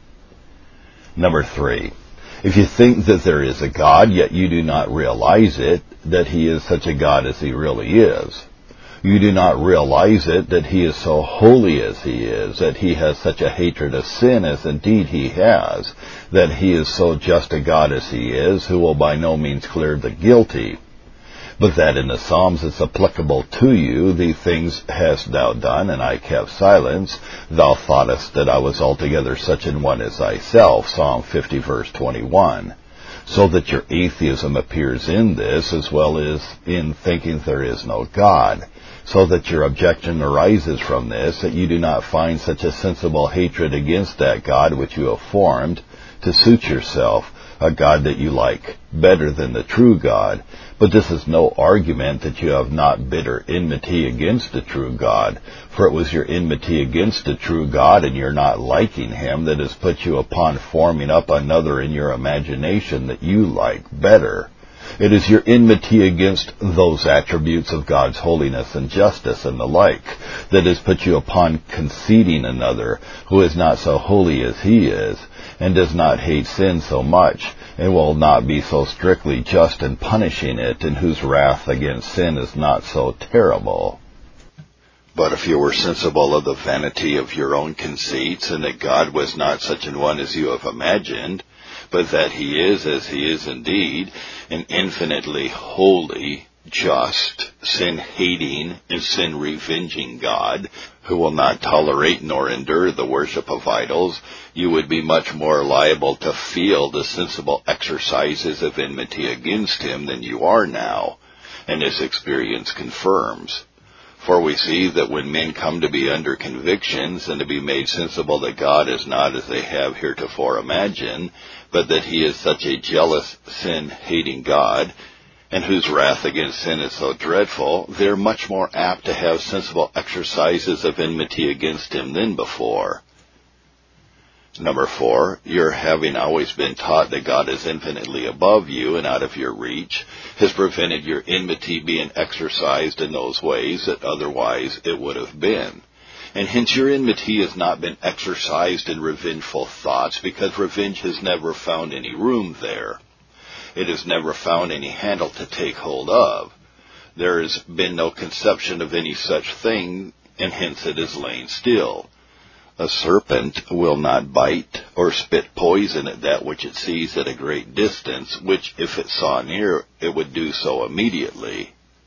Number 3. If you think that there is a God, yet you do not realize it, that He is such a God as He really is. You do not realize it, that He is so holy as He is, that He has such a hatred of sin as indeed He has, that He is so just a God as He is, who will by no means clear the guilty. But that in the Psalms it's applicable to you, the things hast thou done, and I kept silence. Thou thoughtest that I was altogether such an one as thyself, Psalm 50 verse 21. So that your atheism appears in this, as well as in thinking there is no God. So that your objection arises from this, that you do not find such a sensible hatred against that God which you have formed, to suit yourself, a God that you like better than the true God. But this is no argument that you have not bitter enmity against the true God, for it was your enmity against the true God and your not liking Him that has put you upon forming up another in your imagination that you like better. It is your enmity against those attributes of God's holiness and justice and the like that has put you upon conceding another who is not so holy as He is, and does not hate sin so much, and will not be so strictly just in punishing it, and whose wrath against sin is not so terrible. But if you were sensible of the vanity of your own conceits, and that God was not such an one as you have imagined, but that He is, as He is indeed, an infinitely holy, just, sin-hating, and sin-revenging God, who will not tolerate nor endure the worship of idols, you would be much more liable to feel the sensible exercises of enmity against Him than you are now, and this experience confirms. For we see that when men come to be under convictions and to be made sensible that God is not as they have heretofore imagined, but that He is such a jealous, sin-hating God, and whose wrath against sin is so dreadful, they are much more apt to have sensible exercises of enmity against Him than before. Number 4, your having always been taught that God is infinitely above you and out of your reach has prevented your enmity being exercised in those ways that otherwise it would have been. And hence your enmity has not been exercised in revengeful thoughts, because revenge has never found any room there. It has never found any handle to take hold of. There has been no conception of any such thing, and hence it has lain still. A serpent will not bite or spit poison at that which it sees at a great distance, which if it saw near, it would do so immediately.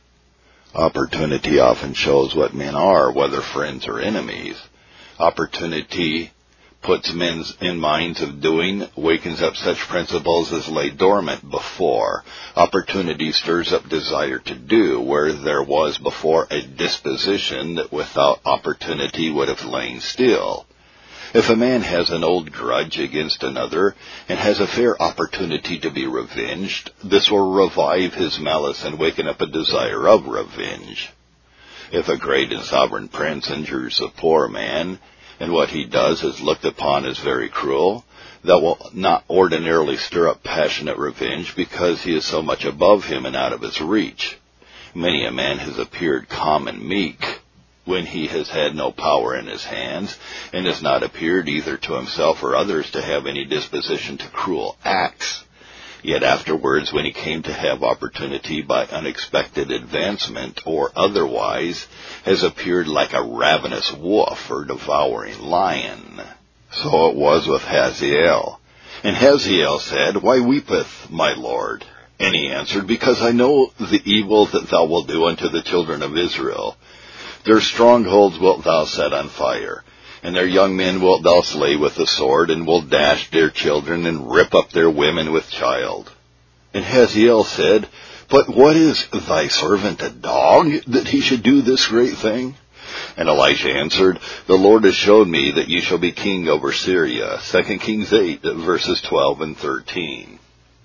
Opportunity often shows what men are, whether friends or enemies. Opportunity puts men in minds of doing, wakens up such principles as lay dormant before. Opportunity stirs up desire to do, where there was before a disposition that without opportunity would have lain still. If a man has an old grudge against another, and has a fair opportunity to be revenged, this will revive his malice and waken up a desire of revenge. If a great and sovereign prince injures a poor man, and what he does is looked upon as very cruel, that will not ordinarily stir up passionate revenge, because he is so much above him and out of his reach. Many a man has appeared calm and meek when he has had no power in his hands, and has not appeared either to himself or others to have any disposition to cruel acts. Yet afterwards, when he came to have opportunity by unexpected advancement or otherwise, has appeared like a ravenous wolf or devouring lion. So it was with Hazael. And Hazael said, Why weepeth my Lord? And he answered, Because I know the evil that thou wilt do unto the children of Israel. Their strongholds wilt thou set on fire, and their young men wilt thou slay with the sword, and wilt dash their children, and rip up their women with child. And Hazael said, But what is thy servant a dog, that he should do this great thing? And Elisha answered, The Lord has showed me that you shall be king over Syria. 2 Kings 8, verses 12 and 13.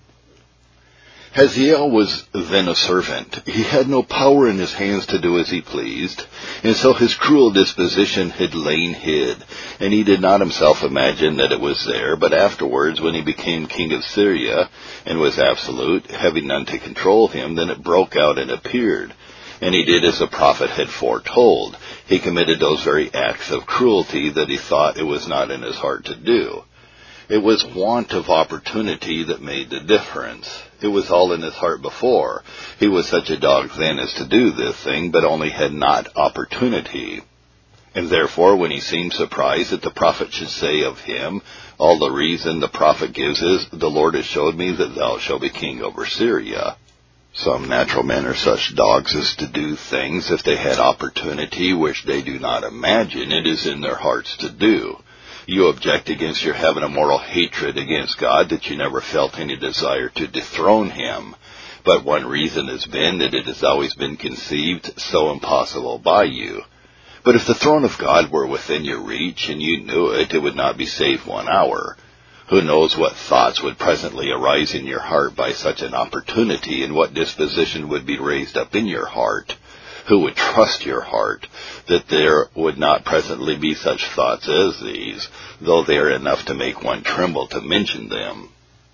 Hazael was then a servant. He had no power in his hands to do as he pleased, and so his cruel disposition had lain hid, and he did not himself imagine that it was there, but afterwards, when he became king of Syria, and was absolute, having none to control him, then it broke out and appeared. And he did as the prophet had foretold. He committed those very acts of cruelty that he thought it was not in his heart to do. It was want of opportunity that made the difference. It was all in his heart before. He was such a dog then as to do this thing, but only had not opportunity. And therefore, when he seemed surprised that the prophet should say of him, all the reason the prophet gives is, The Lord has showed me that thou shalt be king over Syria. Some natural men are such dogs as to do things if they had opportunity which they do not imagine it is in their hearts to do. You object against your having a moral hatred against God, that you never felt any desire to dethrone him. But one reason has been that it has always been conceived so impossible by you. But if the throne of God were within your reach, and you knew it, it would not be safe 1 hour. Who knows what thoughts would presently arise in your heart by such an opportunity, and what disposition would be raised up in your heart? Who would trust your heart that there would not presently be such thoughts as these, though they are enough to make one tremble to mention them?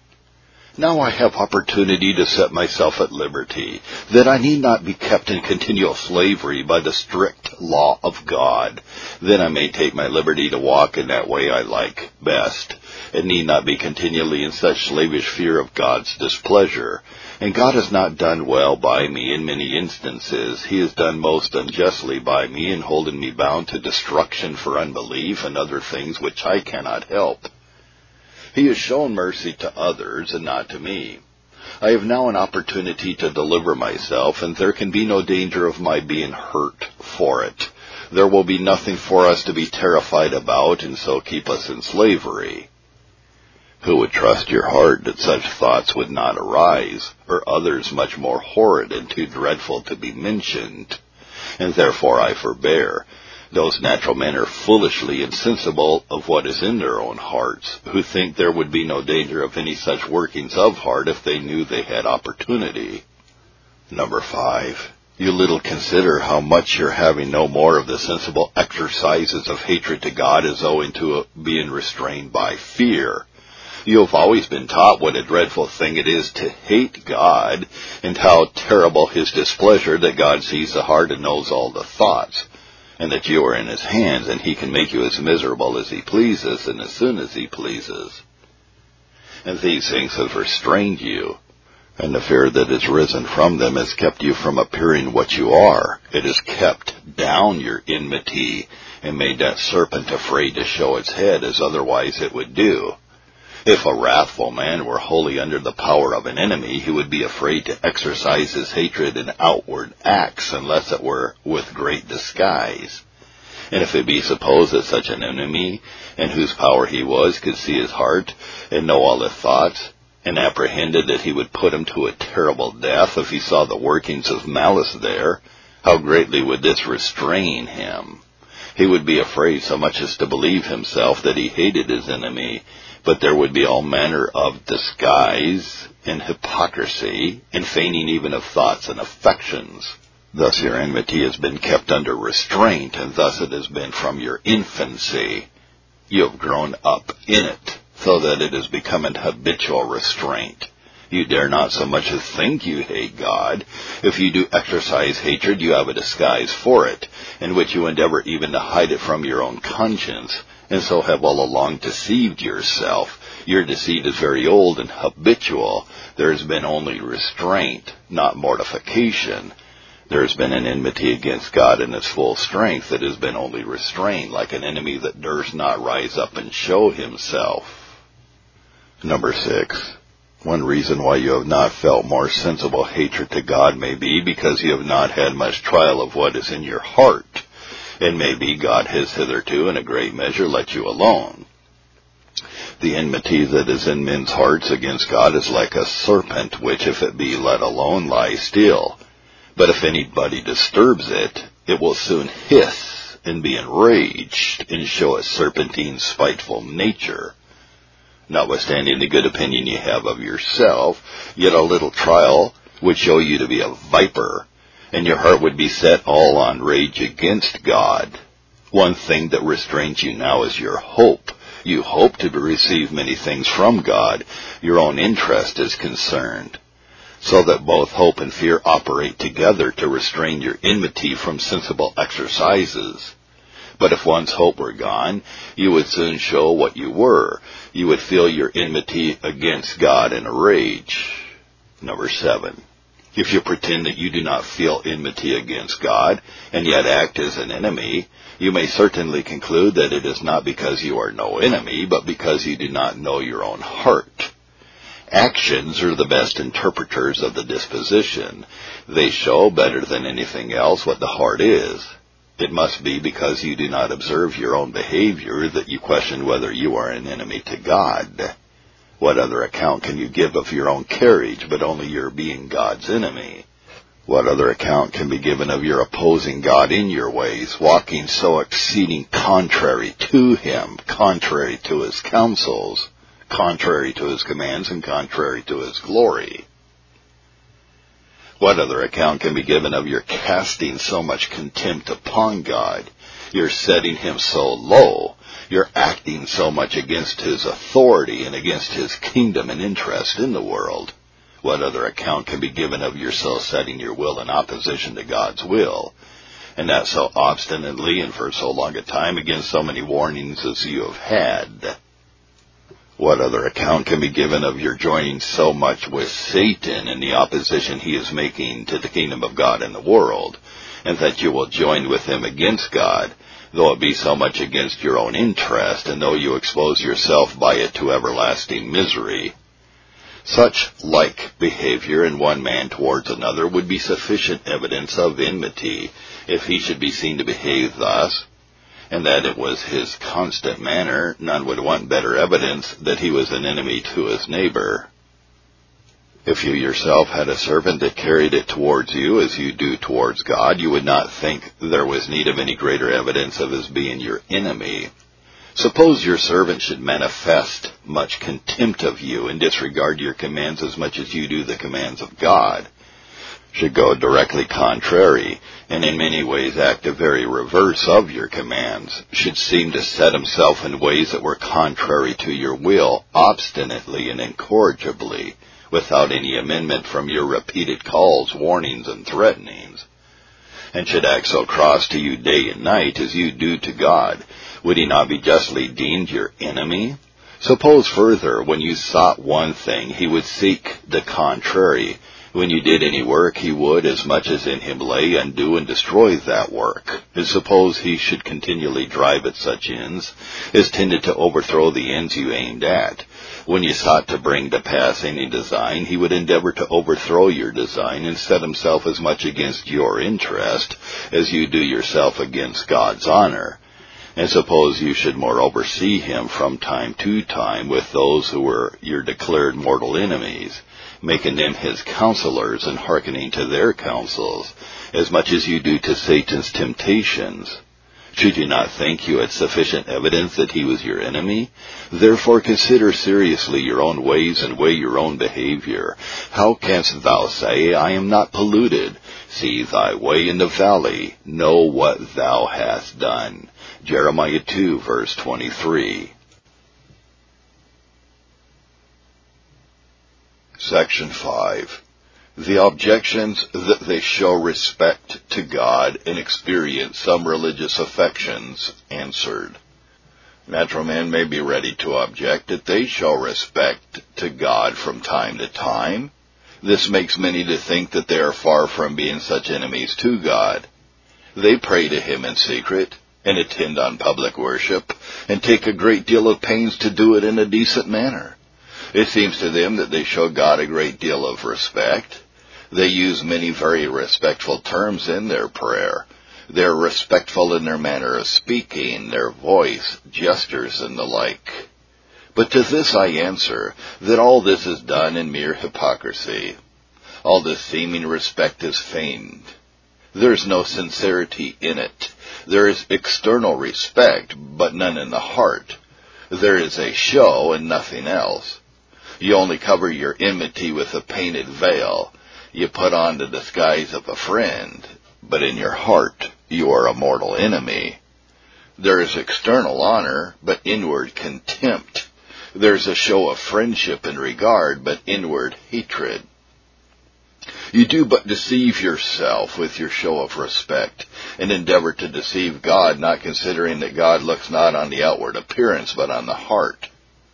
Now I have opportunity to set myself at liberty, that I need not be kept in continual slavery by the strict law of God. Then I may take my liberty to walk in that way I like best, and need not be continually in such slavish fear of God's displeasure. And God has not done well by me in many instances. He has done most unjustly by me in holding me bound to destruction for unbelief and other things which I cannot help. He has shown mercy to others and not to me. I have now an opportunity to deliver myself, and there can be no danger of my being hurt for it. There will be nothing for us to be terrified about, and so keep us in slavery. Who would trust your heart that such thoughts would not arise, or others much more horrid and too dreadful to be mentioned? And therefore I forbear. Those natural men are foolishly insensible of what is in their own hearts, who think there would be no danger of any such workings of heart if they knew they had opportunity. Number 5. You little consider how much your having no more of the sensible exercises of hatred to God is owing to being restrained by fear. You have always been taught what a dreadful thing it is to hate God, and how terrible his displeasure that God sees the heart and knows all the thoughts, and that you are in his hands, and he can make you as miserable as he pleases and as soon as he pleases. And these things have restrained you, and the fear that has risen from them has kept you from appearing what you are. It has kept down your enmity and made that serpent afraid to show its head as otherwise it would do. If a wrathful man were wholly under the power of an enemy, he would be afraid to exercise his hatred in outward acts unless it were with great disguise. And if it be supposed that such an enemy, in whose power he was, could see his heart and know all his thoughts, and apprehended that he would put him to a terrible death if he saw the workings of malice there, how greatly would this restrain him? He would be afraid so much as to believe himself that he hated his enemy, but there would be all manner of disguise and hypocrisy, and feigning even of thoughts and affections. Thus your enmity has been kept under restraint, and thus it has been from your infancy. You have grown up in it, so that it has become an habitual restraint. You dare not so much as think you hate God. If you do exercise hatred, you have a disguise for it, in which you endeavor even to hide it from your own conscience, and so have all along deceived yourself. Your deceit is very old and habitual. There has been only restraint, not mortification. There has been an enmity against God in its full strength that has been only restrained, like an enemy that durst not rise up and show himself. Number 6. One reason why you have not felt more sensible hatred to God may be because you have not had much trial of what is in your heart. It may be God has hitherto in a great measure let you alone. The enmity that is in men's hearts against God is like a serpent, which if it be let alone lies still. But if anybody disturbs it, it will soon hiss and be enraged and show a serpentine, spiteful nature. Notwithstanding the good opinion you have of yourself, yet a little trial would show you to be a viper, and your heart would be set all on rage against God. One thing that restrains you now is your hope. You hope to receive many things from God. Your own interest is concerned, so that both hope and fear operate together to restrain your enmity from sensible exercises. But if one's hope were gone, you would soon show what you were. You would feel your enmity against God in a rage. Number 7. If you pretend that you do not feel enmity against God, and yet act as an enemy, you may certainly conclude that it is not because you are no enemy, but because you do not know your own heart. Actions are the best interpreters of the disposition. They show better than anything else what the heart is. It must be because you do not observe your own behavior that you question whether you are an enemy to God. What other account can you give of your own carriage, but only your being God's enemy? What other account can be given of your opposing God in your ways, walking so exceeding contrary to him, contrary to his counsels, contrary to his commands, and contrary to his glory? What other account can be given of your casting so much contempt upon God, your setting him so low, your acting so much against his authority and against his kingdom and interest in the world? What other account can be given of your so setting your will in opposition to God's will, and that so obstinately and for so long a time against so many warnings as you have had? What other account can be given of your joining so much with Satan in the opposition he is making to the kingdom of God in the world, and that you will join with him against God, though it be so much against your own interest, and though you expose yourself by it to everlasting misery? Such like behavior in one man towards another would be sufficient evidence of enmity, if he should be seen to behave thus, and that it was his constant manner. None would want better evidence that he was an enemy to his neighbor. If you yourself had a servant that carried it towards you as you do towards God, you would not think there was need of any greater evidence of his being your enemy. Suppose your servant should manifest much contempt of you and disregard your commands as much as you do the commands of God. should go directly contrary, and in many ways act the very reverse of your commands, should seem to set himself in ways that were contrary to your will, obstinately and incorrigibly, without any amendment from your repeated calls, warnings, and threatenings, and should act so cross to you day and night as you do to God, would he not be justly deemed your enemy? Suppose further, when you sought one thing, he would seek the contrary. When you did any work, he would, as much as in him lay, undo and destroy that work. And suppose he should continually drive at such ends as tended to overthrow the ends you aimed at. When you sought to bring to pass any design, he would endeavor to overthrow your design and set himself as much against your interest as you do yourself against God's honor. And suppose you should moreover see him from time to time with those who were your declared mortal enemies, making them his counselors and hearkening to their counsels, as much as you do to Satan's temptations. Should you not think you had sufficient evidence that he was your enemy? Therefore consider seriously your own ways and weigh your own behavior. How canst thou say, I am not polluted? See thy way in the valley. Know what thou hast done. Jeremiah 2, verse 23. Section 5. The objections that they show respect to God and experience some religious affections answered. Natural men may be ready to object that they show respect to God from time to time. This makes many to think that they are far from being such enemies to God. They pray to him in secret, and attend on public worship, and take a great deal of pains to do it in a decent manner. It seems to them that they show God a great deal of respect. They use many very respectful terms in their prayer. They're respectful in their manner of speaking, their voice, gestures, and the like. But to this I answer that all this is done in mere hypocrisy. All this seeming respect is feigned. There's no sincerity in it. There is external respect, but none in the heart. There is a show and nothing else. You only cover your enmity with a painted veil. You put on the disguise of a friend, but in your heart you are a mortal enemy. There is external honor, but inward contempt. There's a show of friendship and regard, but inward hatred. You do but deceive yourself with your show of respect, and endeavor to deceive God, not considering that God looks not on the outward appearance, but on the heart.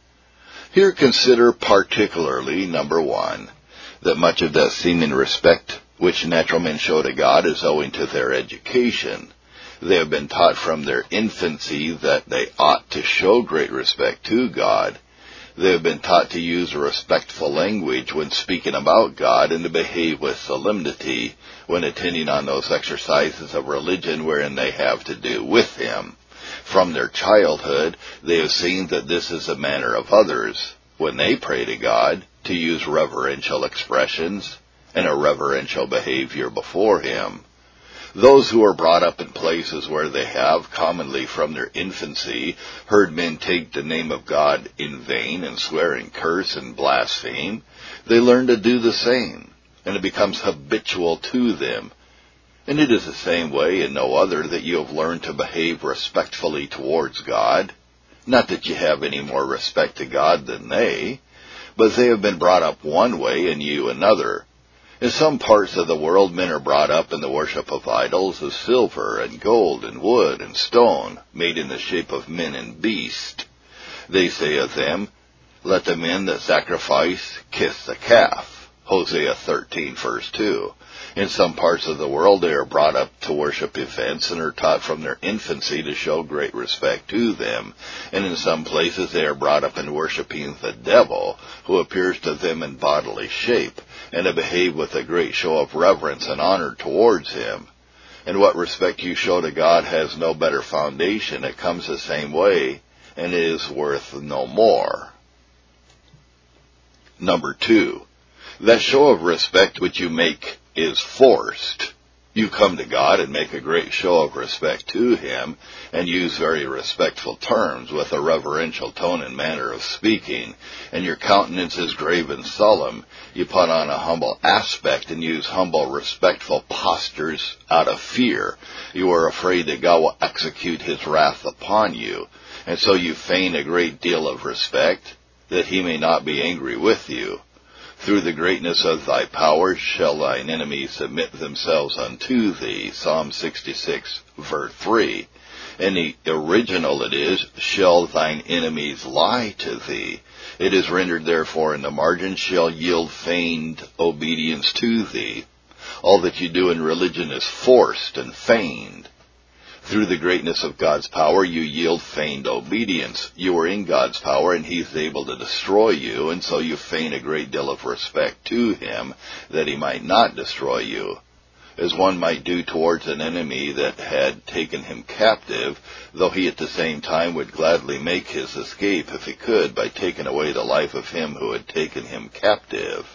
Here consider particularly, number 1, that much of that seeming respect which natural men show to God is owing to their education. They have been taught from their infancy that they ought to show great respect to God. They have been taught to use respectful language when speaking about God, and to behave with solemnity when attending on those exercises of religion wherein they have to do with him. From their childhood, they have seen that this is the manner of others, when they pray to God, to use reverential expressions and a reverential behavior before him. Those who are brought up in places where they have, commonly from their infancy, heard men take the name of God in vain and swear and curse and blaspheme, they learn to do the same, and it becomes habitual to them. And it is the same way and no other that you have learned to behave respectfully towards God. Not that you have any more respect to God than they, but they have been brought up one way and you another. In some parts of the world, men are brought up in the worship of idols of silver and gold and wood and stone, made in the shape of men and beast. They say of them, let the men that sacrifice kiss the calf. Hosea 13, verse 2. In some parts of the world, they are brought up to worship events and are taught from their infancy to show great respect to them. And in some places, they are brought up in worshiping the devil, who appears to them in bodily shape, and to behave with a great show of reverence and honor towards him. And what respect you show to God has no better foundation. It comes the same way, and is worth no more. Number 2, that show of respect which you make is forced. You come to God and make a great show of respect to Him and use very respectful terms with a reverential tone and manner of speaking, and your countenance is grave and solemn. You put on a humble aspect and use humble, respectful postures out of fear. You are afraid that God will execute His wrath upon you, and so you feign a great deal of respect, that He may not be angry with you. Through the greatness of thy power shall thine enemies submit themselves unto thee. Psalm 66, verse 3. In the original it is, shall thine enemies lie to thee. It is rendered therefore in the margin, shall yield feigned obedience to thee. All that you do in religion is forced and feigned. Through the greatness of God's power, you yield feigned obedience. You are in God's power, and He's able to destroy you, and so you feign a great deal of respect to Him, that He might not destroy you, as one might do towards an enemy that had taken him captive, though he at the same time would gladly make his escape if he could, by taking away the life of him who had taken him captive.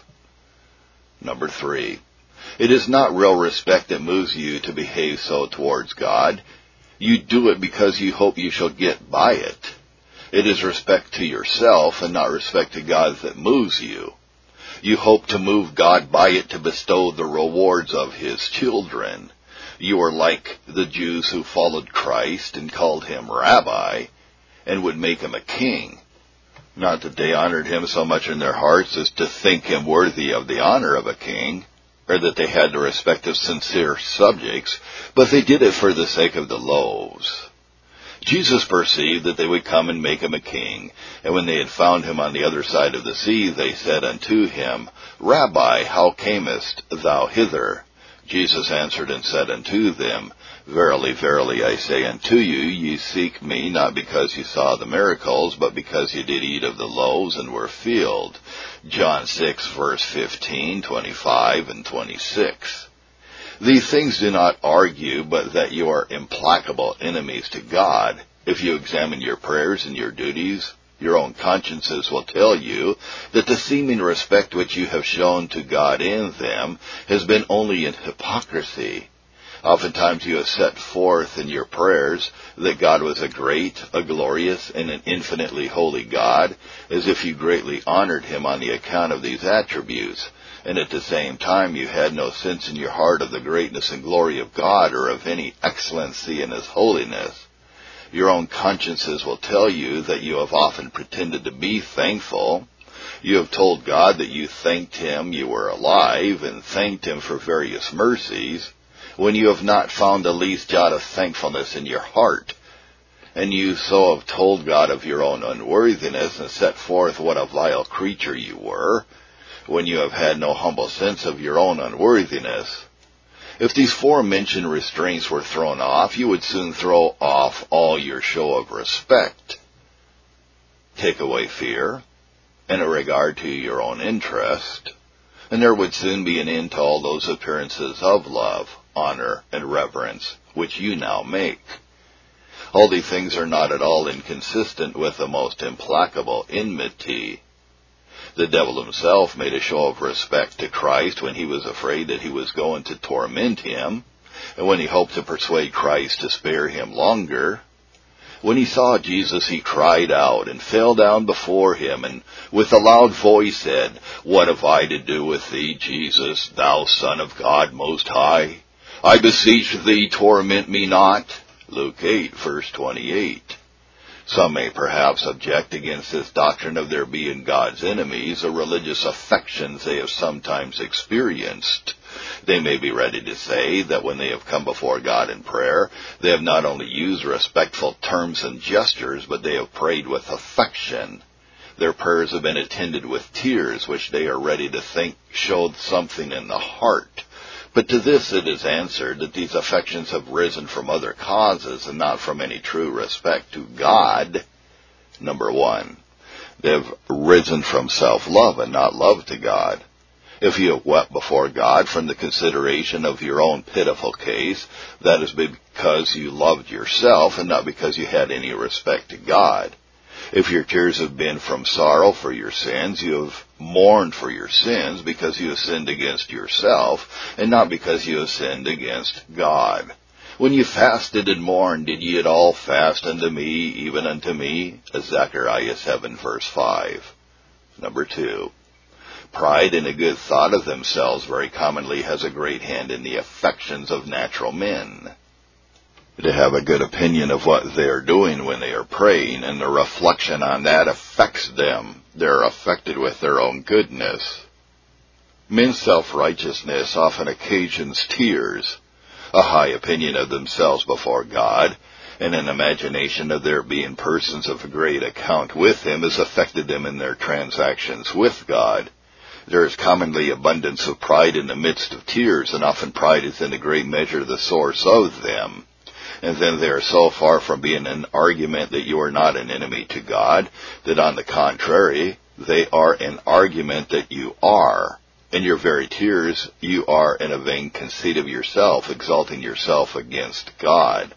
Number 3. It is not real respect that moves you to behave so towards God. You do it because you hope you shall get by it. It is respect to yourself and not respect to God that moves you. You hope to move God by it to bestow the rewards of His children. You are like the Jews who followed Christ and called Him Rabbi and would make Him a king. Not that they honored Him so much in their hearts as to think Him worthy of the honor of a king, or that they had the respect of sincere subjects, but they did it for the sake of the loaves. Jesus perceived that they would come and make Him a king, and when they had found Him on the other side of the sea, they said unto Him, Rabbi, how camest thou hither? Jesus answered and said unto them, Verily, verily, I say unto you, ye seek me not because ye saw the miracles, but because ye did eat of the loaves and were filled. John 6, verse 15, 25, and 26. These things do not argue, but that you are implacable enemies to God. If you examine your prayers and your duties, your own consciences will tell you that the seeming respect which you have shown to God in them has been only in hypocrisy. Oftentimes you have set forth in your prayers that God was a great, a glorious, and an infinitely holy God, as if you greatly honored Him on the account of these attributes, and at the same time you had no sense in your heart of the greatness and glory of God, or of any excellency in His holiness. Your own consciences will tell you that you have often pretended to be thankful. You have told God that you thanked Him you were alive, and thanked Him for various mercies, when you have not found the least jot of thankfulness in your heart. And you so have told God of your own unworthiness, and set forth what a vile creature you were, when you have had no humble sense of your own unworthiness. If these forementioned restraints were thrown off, you would soon throw off all your show of respect. Take away fear, and a regard to your own interest, and there would soon be an end to all those appearances of love, honor, and reverence which you now make. All these things are not at all inconsistent with the most implacable enmity. The devil himself made a show of respect to Christ when he was afraid that He was going to torment him, and when he hoped to persuade Christ to spare him longer. When he saw Jesus, he cried out and fell down before Him, and with a loud voice said, What have I to do with thee, Jesus, thou Son of God Most High? I beseech thee, torment me not. Luke 8, verse 28. Some may perhaps object against this doctrine of their being God's enemies, or religious affections they have sometimes experienced. They may be ready to say that when they have come before God in prayer, they have not only used respectful terms and gestures, but they have prayed with affection. Their prayers have been attended with tears, which they are ready to think showed something in the heart. But to this it is answered that these affections have risen from other causes, and not from any true respect to God. Number 1, they have risen from self-love and not love to God. If you have wept before God from the consideration of your own pitiful case, that is because you loved yourself and not because you had any respect to God. If your tears have been from sorrow for your sins, you have mourn for your sins because you have sinned against yourself, and not because you have sinned against God. When you fasted and mourned, did ye at all fast unto me, even unto me? Zechariah 7, verse 5. Number 2. Pride and a good thought of themselves very commonly has a great hand in the affections of natural men. To have a good opinion of what they are doing when they are praying, and the reflection on that affects them. They're affected with their own goodness. Men's self-righteousness often occasions tears. A high opinion of themselves before God, and an imagination of their being persons of great account with Him has affected them in their transactions with God. There is commonly abundance of pride in the midst of tears, and often pride is in a great measure the source of them. And then they are so far from being an argument that you are not an enemy to God, that on the contrary, they are an argument that you are. In your very tears, you are in a vain conceit of yourself, exalting yourself against God.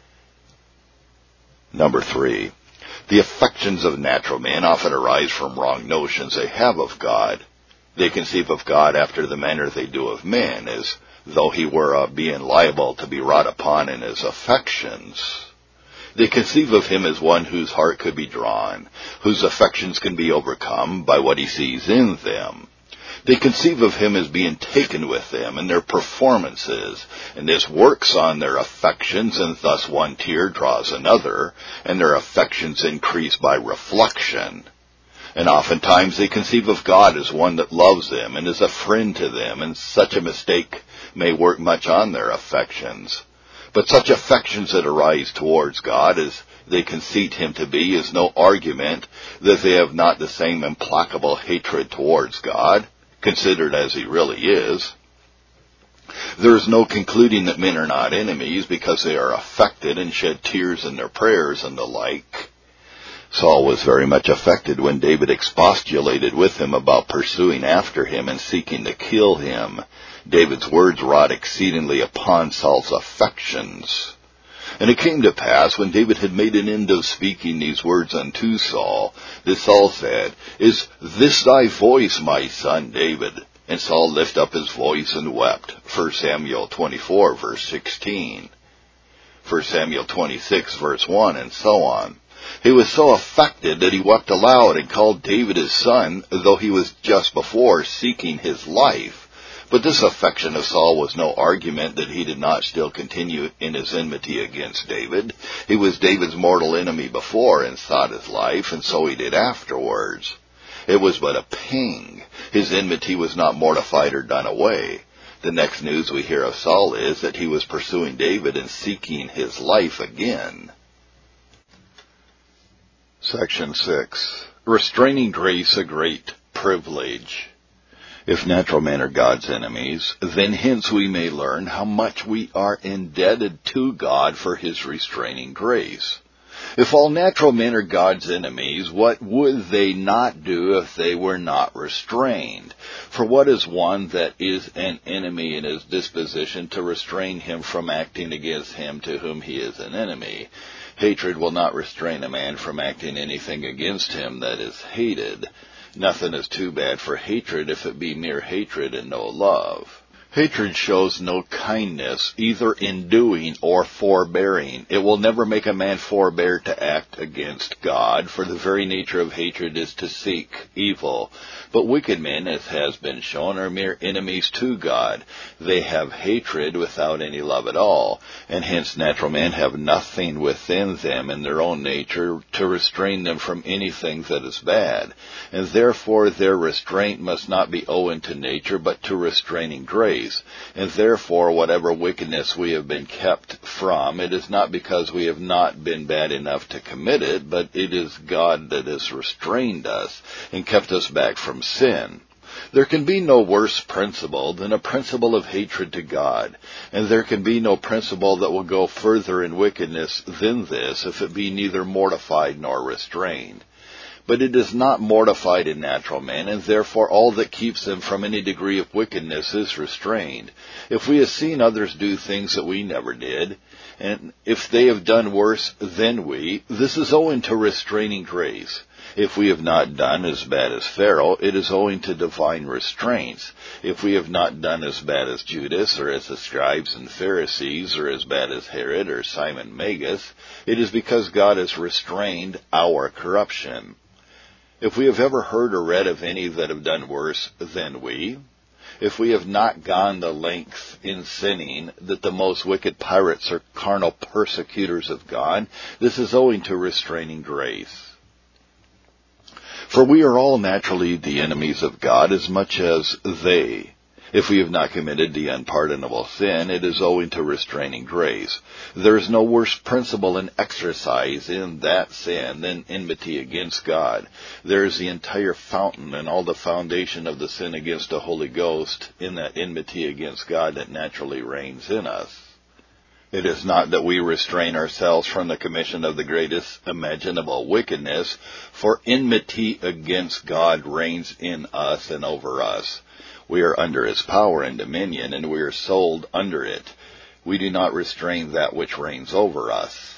Number 3. The affections of natural men often arise from wrong notions they have of God. They conceive of God after the manner they do of men, as though He were a being liable to be wrought upon in His affections. They conceive of Him as one whose heart could be drawn, whose affections can be overcome by what He sees in them. They conceive of Him as being taken with them in their performances, and this works on their affections, and thus one tear draws another, and their affections increase by reflection. And oftentimes they conceive of God as one that loves them and is a friend to them, and such a mistake may work much on their affections. But such affections that arise towards God as they conceit Him to be is no argument that they have not the same implacable hatred towards God, considered as He really is. There is no concluding that men are not enemies because they are affected and shed tears in their prayers and the like. Saul was very much affected when David expostulated with him about pursuing after him and seeking to kill him. David's words wrought exceedingly upon Saul's affections. And it came to pass, when David had made an end of speaking these words unto Saul, that Saul said, Is this thy voice, my son David? And Saul lifted up his voice and wept. 1 Samuel 24, verse 16. 1 Samuel 26, verse 1, and so on. He was so affected that he wept aloud and called David his son, though he was just before seeking his life. But this affection of Saul was no argument that he did not still continue in his enmity against David. He was David's mortal enemy before and sought his life, and so he did afterwards. It was but a pang. His enmity was not mortified or done away. The next news we hear of Saul is that he was pursuing David and seeking his life again. Section 6. Restraining grace a great privilege. If natural men are God's enemies, then hence we may learn how much we are indebted to God for His restraining grace. If all natural men are God's enemies, what would they not do if they were not restrained? For what is one that is an enemy in his disposition to restrain him from acting against him to whom he is an enemy? Hatred will not restrain a man from acting anything against him that is hated. Nothing is too bad for hatred if it be mere hatred and no love. Hatred shows no kindness, either in doing or forbearing. It will never make a man forbear to act against God, for the very nature of hatred is to seek evil. But wicked men, as has been shown, are mere enemies to God. They have hatred without any love at all, and hence natural men have nothing within them in their own nature to restrain them from anything that is bad. And therefore their restraint must not be owing to nature, but to restraining grace. And therefore, whatever wickedness we have been kept from, it is not because we have not been bad enough to commit it, but it is God that has restrained us and kept us back from sin. There can be no worse principle than a principle of hatred to God, and there can be no principle that will go further in wickedness than this, if it be neither mortified nor restrained. But it is not mortified in natural men, and therefore all that keeps them from any degree of wickedness is restrained. If we have seen others do things that we never did, and if they have done worse than we, this is owing to restraining grace. If we have not done as bad as Pharaoh, it is owing to divine restraints. If we have not done as bad as Judas, or as the scribes and Pharisees, or as bad as Herod or Simon Magus, it is because God has restrained our corruption. If we have ever heard or read of any that have done worse than we, if we have not gone the length in sinning that the most wicked pirates or carnal persecutors of God, this is owing to restraining grace. For we are all naturally the enemies of God as much as they. If we have not committed the unpardonable sin, it is owing to restraining grace. There is no worse principle in exercise in that sin than enmity against God. There is the entire fountain and all the foundation of the sin against the Holy Ghost in that enmity against God that naturally reigns in us. It is not that we restrain ourselves from the commission of the greatest imaginable wickedness, for enmity against God reigns in us and over us. We are under His power and dominion, and we are sold under it. We do not restrain that which reigns over us.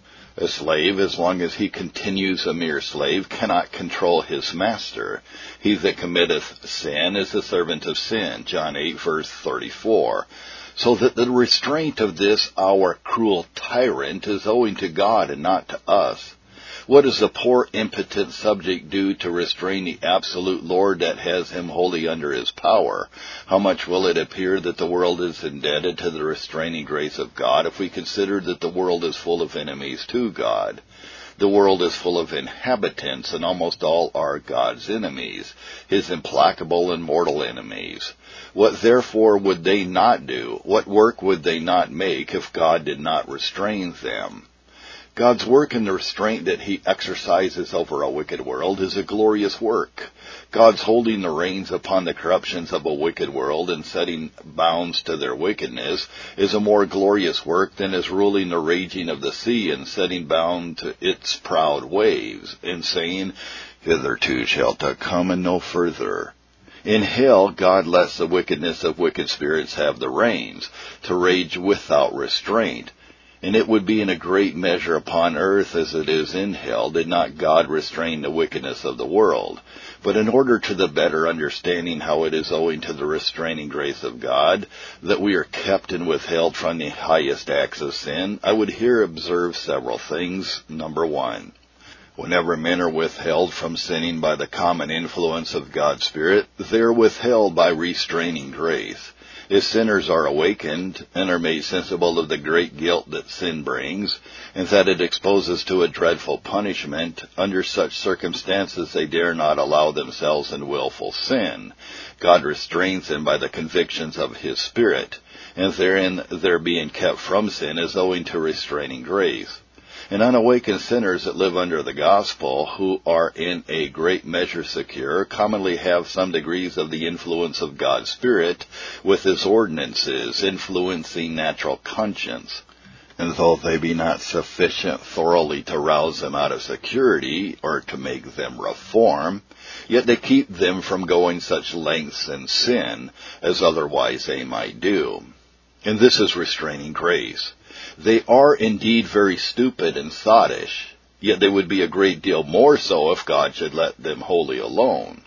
A slave, as long as he continues a mere slave, cannot control his master. He that committeth sin is the servant of sin. John 8, verse 34. So that the restraint of this our cruel tyrant is owing to God and not to us. What does the poor impotent subject do to restrain the absolute Lord that has him wholly under his power? How much will it appear that the world is indebted to the restraining grace of God if we consider that the world is full of enemies to God? The world is full of inhabitants, and almost all are God's enemies, His implacable and mortal enemies. What therefore would they not do? What work would they not make if God did not restrain them? God's work and the restraint that He exercises over a wicked world is a glorious work. God's holding the reins upon the corruptions of a wicked world and setting bounds to their wickedness is a more glorious work than His ruling the raging of the sea and setting bound to its proud waves, and saying, "Hitherto shalt thou come and no further." In hell, God lets the wickedness of wicked spirits have the reins, to rage without restraint. And it would be in a great measure upon earth as it is in hell, did not God restrain the wickedness of the world. But in order to the better understanding how it is owing to the restraining grace of God that we are kept and withheld from the highest acts of sin, I would here observe several things. Number 1. Whenever men are withheld from sinning by the common influence of God's Spirit, they are withheld by restraining grace. If sinners are awakened and are made sensible of the great guilt that sin brings, and that it exposes to a dreadful punishment, under such circumstances they dare not allow themselves in willful sin. God restrains them by the convictions of His Spirit, and therein their being kept from sin is owing to restraining grace. And unawakened sinners that live under the gospel, who are in a great measure secure, commonly have some degrees of the influence of God's Spirit with His ordinances, influencing natural conscience. And though they be not sufficient thoroughly to rouse them out of security, or to make them reform, yet they keep them from going such lengths in sin as otherwise they might do. And this is restraining grace. They are indeed very stupid and sottish, yet they would be a great deal more so if God should let them wholly alone.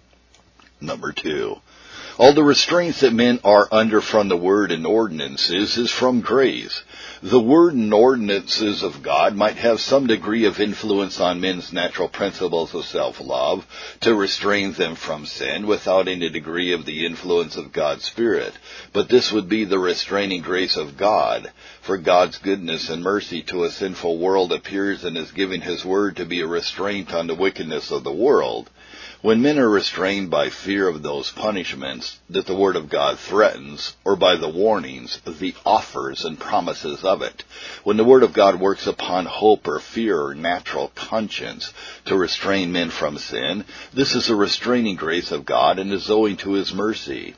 Number 2. All the restraints that men are under from the word and ordinances is from grace. The word and ordinances of God might have some degree of influence on men's natural principles of self-love to restrain them from sin without any degree of the influence of God's Spirit. But this would be the restraining grace of God, for God's goodness and mercy to a sinful world appears in His giving His word to be a restraint on the wickedness of the world. When men are restrained by fear of those punishments that the Word of God threatens, or by the warnings, the offers and promises of it, when the Word of God works upon hope or fear or natural conscience to restrain men from sin, this is a restraining grace of God and is owing to His mercy.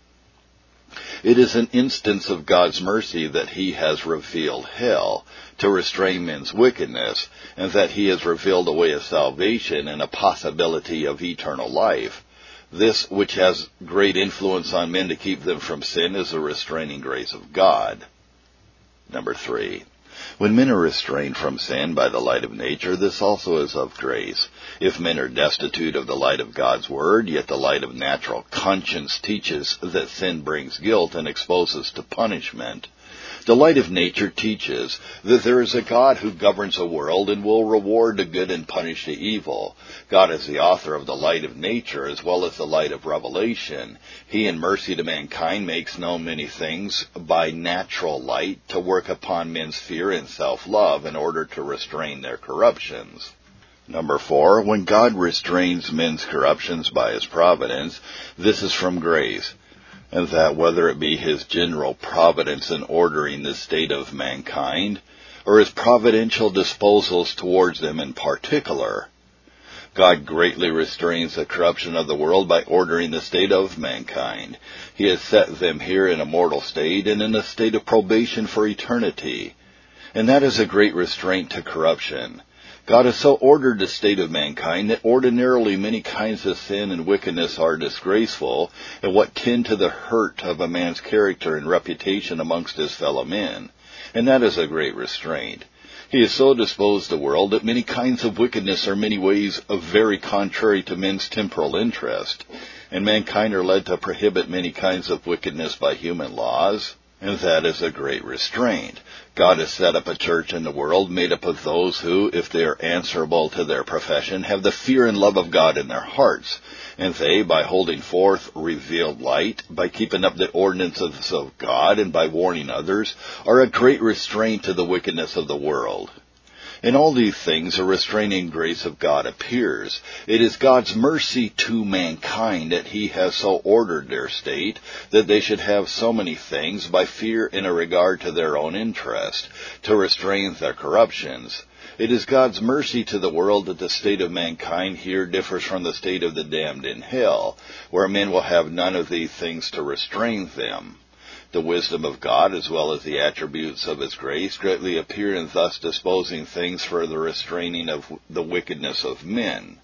It is an instance of God's mercy that He has revealed hell to restrain men's wickedness, and that He has revealed a way of salvation and a possibility of eternal life. This, which has great influence on men to keep them from sin, is a restraining grace of God. Number 3. When men are restrained from sin by the light of nature, this also is of grace. If men are destitute of the light of God's word, yet the light of natural conscience teaches that sin brings guilt and exposes to punishment. The light of nature teaches that there is a God who governs the world and will reward the good and punish the evil. God is the author of the light of nature as well as the light of revelation. He, in mercy to mankind, makes known many things by natural light to work upon men's fear and self-love in order to restrain their corruptions. Number 4, when God restrains men's corruptions by his providence, this is from grace. And that whether it be his general providence in ordering the state of mankind, or his providential disposals towards them in particular, God greatly restrains the corruption of the world by ordering the state of mankind. He has set them here in a mortal state and in a state of probation for eternity. And that is a great restraint to corruption. God has so ordered the state of mankind that ordinarily many kinds of sin and wickedness are disgraceful and what tend to the hurt of a man's character and reputation amongst his fellow men. And that is a great restraint. He has so disposed the world that many kinds of wickedness are many ways very contrary to men's temporal interest, and mankind are led to prohibit many kinds of wickedness by human laws. And that is a great restraint. God has set up a church in the world made up of those who, if they are answerable to their profession, have the fear and love of God in their hearts. And they, by holding forth revealed light, by keeping up the ordinances of God, and by warning others, are a great restraint to the wickedness of the world. In all these things, a restraining grace of God appears. It is God's mercy to mankind that he has so ordered their state, that they should have so many things, by fear and a regard to their own interest, to restrain their corruptions. It is God's mercy to the world that the state of mankind here differs from the state of the damned in hell, where men will have none of these things to restrain them. The wisdom of God, as well as the attributes of his grace, greatly appear in thus disposing things for the restraining of the wickedness of men.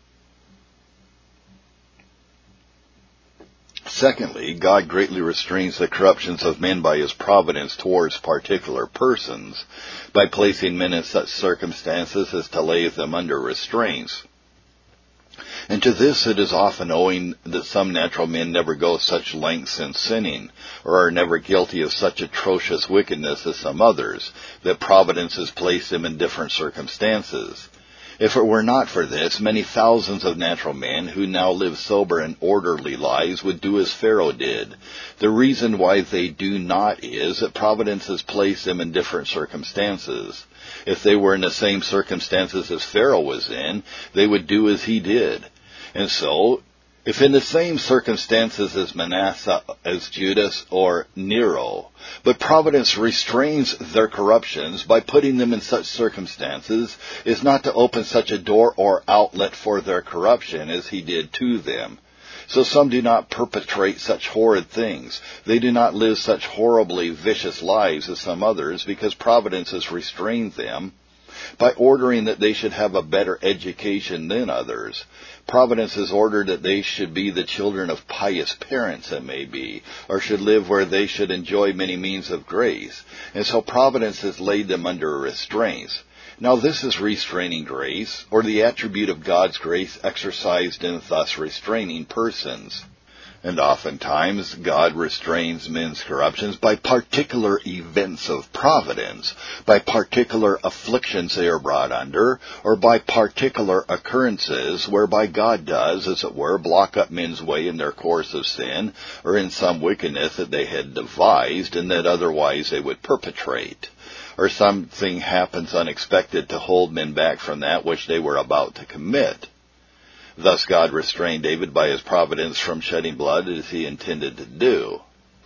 Secondly, God greatly restrains the corruptions of men by his providence towards particular persons, by placing men in such circumstances as to lay them under restraints. And to this it is often owing that some natural men never go such lengths in sinning, or are never guilty of such atrocious wickedness as some others, that providence has placed them in different circumstances. If it were not for this, many thousands of natural men who now live sober and orderly lives would do as Pharaoh did. The reason why they do not is that providence has placed them in different circumstances. If they were in the same circumstances as Pharaoh was in, they would do as he did. And so, if in the same circumstances as Manasseh, as Judas, or Nero, but providence restrains their corruptions by putting them in such circumstances, is not to open such a door or outlet for their corruption as he did to them. So some do not perpetrate such horrid things. They do not live such horribly vicious lives as some others, because providence has restrained them by ordering that they should have a better education than others. Providence has ordered that they should be the children of pious parents, it may be, or should live where they should enjoy many means of grace. And so providence has laid them under restraints. Now this is restraining grace, or the attribute of God's grace exercised in thus restraining persons. And oftentimes God restrains men's corruptions by particular events of providence, by particular afflictions they are brought under, or by particular occurrences whereby God does, as it were, block up men's way in their course of sin, or in some wickedness that they had devised and that otherwise they would perpetrate. Or something happens unexpected to hold men back from that which they were about to commit. Thus God restrained David by his providence from shedding blood as he intended to do.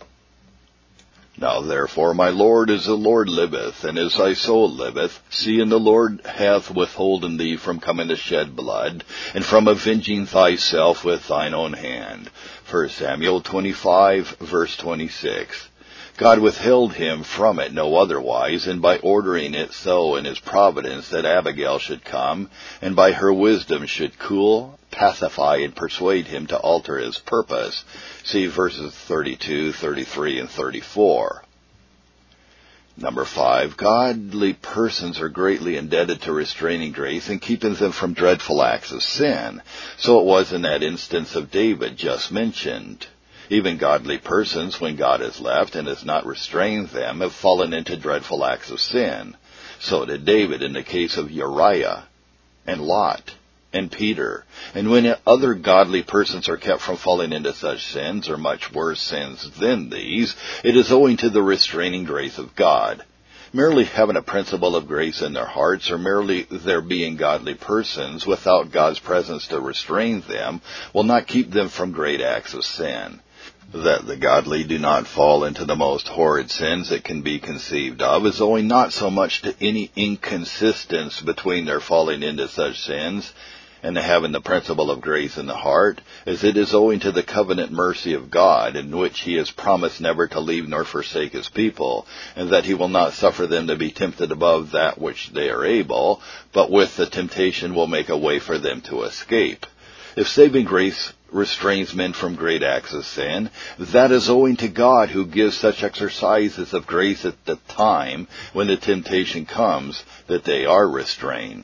Now therefore, my Lord, as the Lord liveth, and as thy soul liveth, seeing the Lord hath withholden thee from coming to shed blood, and from avenging thyself with thine own hand. 1 Samuel 25, verse 26. God withheld him from it no otherwise, and by ordering it so in his providence that Abigail should come, and by her wisdom should cool, pacify, and persuade him to alter his purpose. See verses 32, 33, and 34. Number 5, godly persons are greatly indebted to restraining grace and keeping them from dreadful acts of sin. So it was in that instance of David just mentioned. Even godly persons, when God has left and has not restrained them, have fallen into dreadful acts of sin. So did David in the case of Uriah and Lot and Peter. And when other godly persons are kept from falling into such sins, or much worse sins than these, it is owing to the restraining grace of God. Merely having a principle of grace in their hearts, or merely their being godly persons without God's presence to restrain them, will not keep them from great acts of sin. That the godly do not fall into the most horrid sins that can be conceived of is owing not so much to any inconsistence between their falling into such sins and having the principle of grace in the heart, as it is owing to the covenant mercy of God, in which He has promised never to leave nor forsake His people, and that He will not suffer them to be tempted above that which they are able, but with the temptation will make a way for them to escape. If saving grace restrains men from great acts of sin, that is owing to God, who gives such exercises of grace at the time when the temptation comes that they are restrained.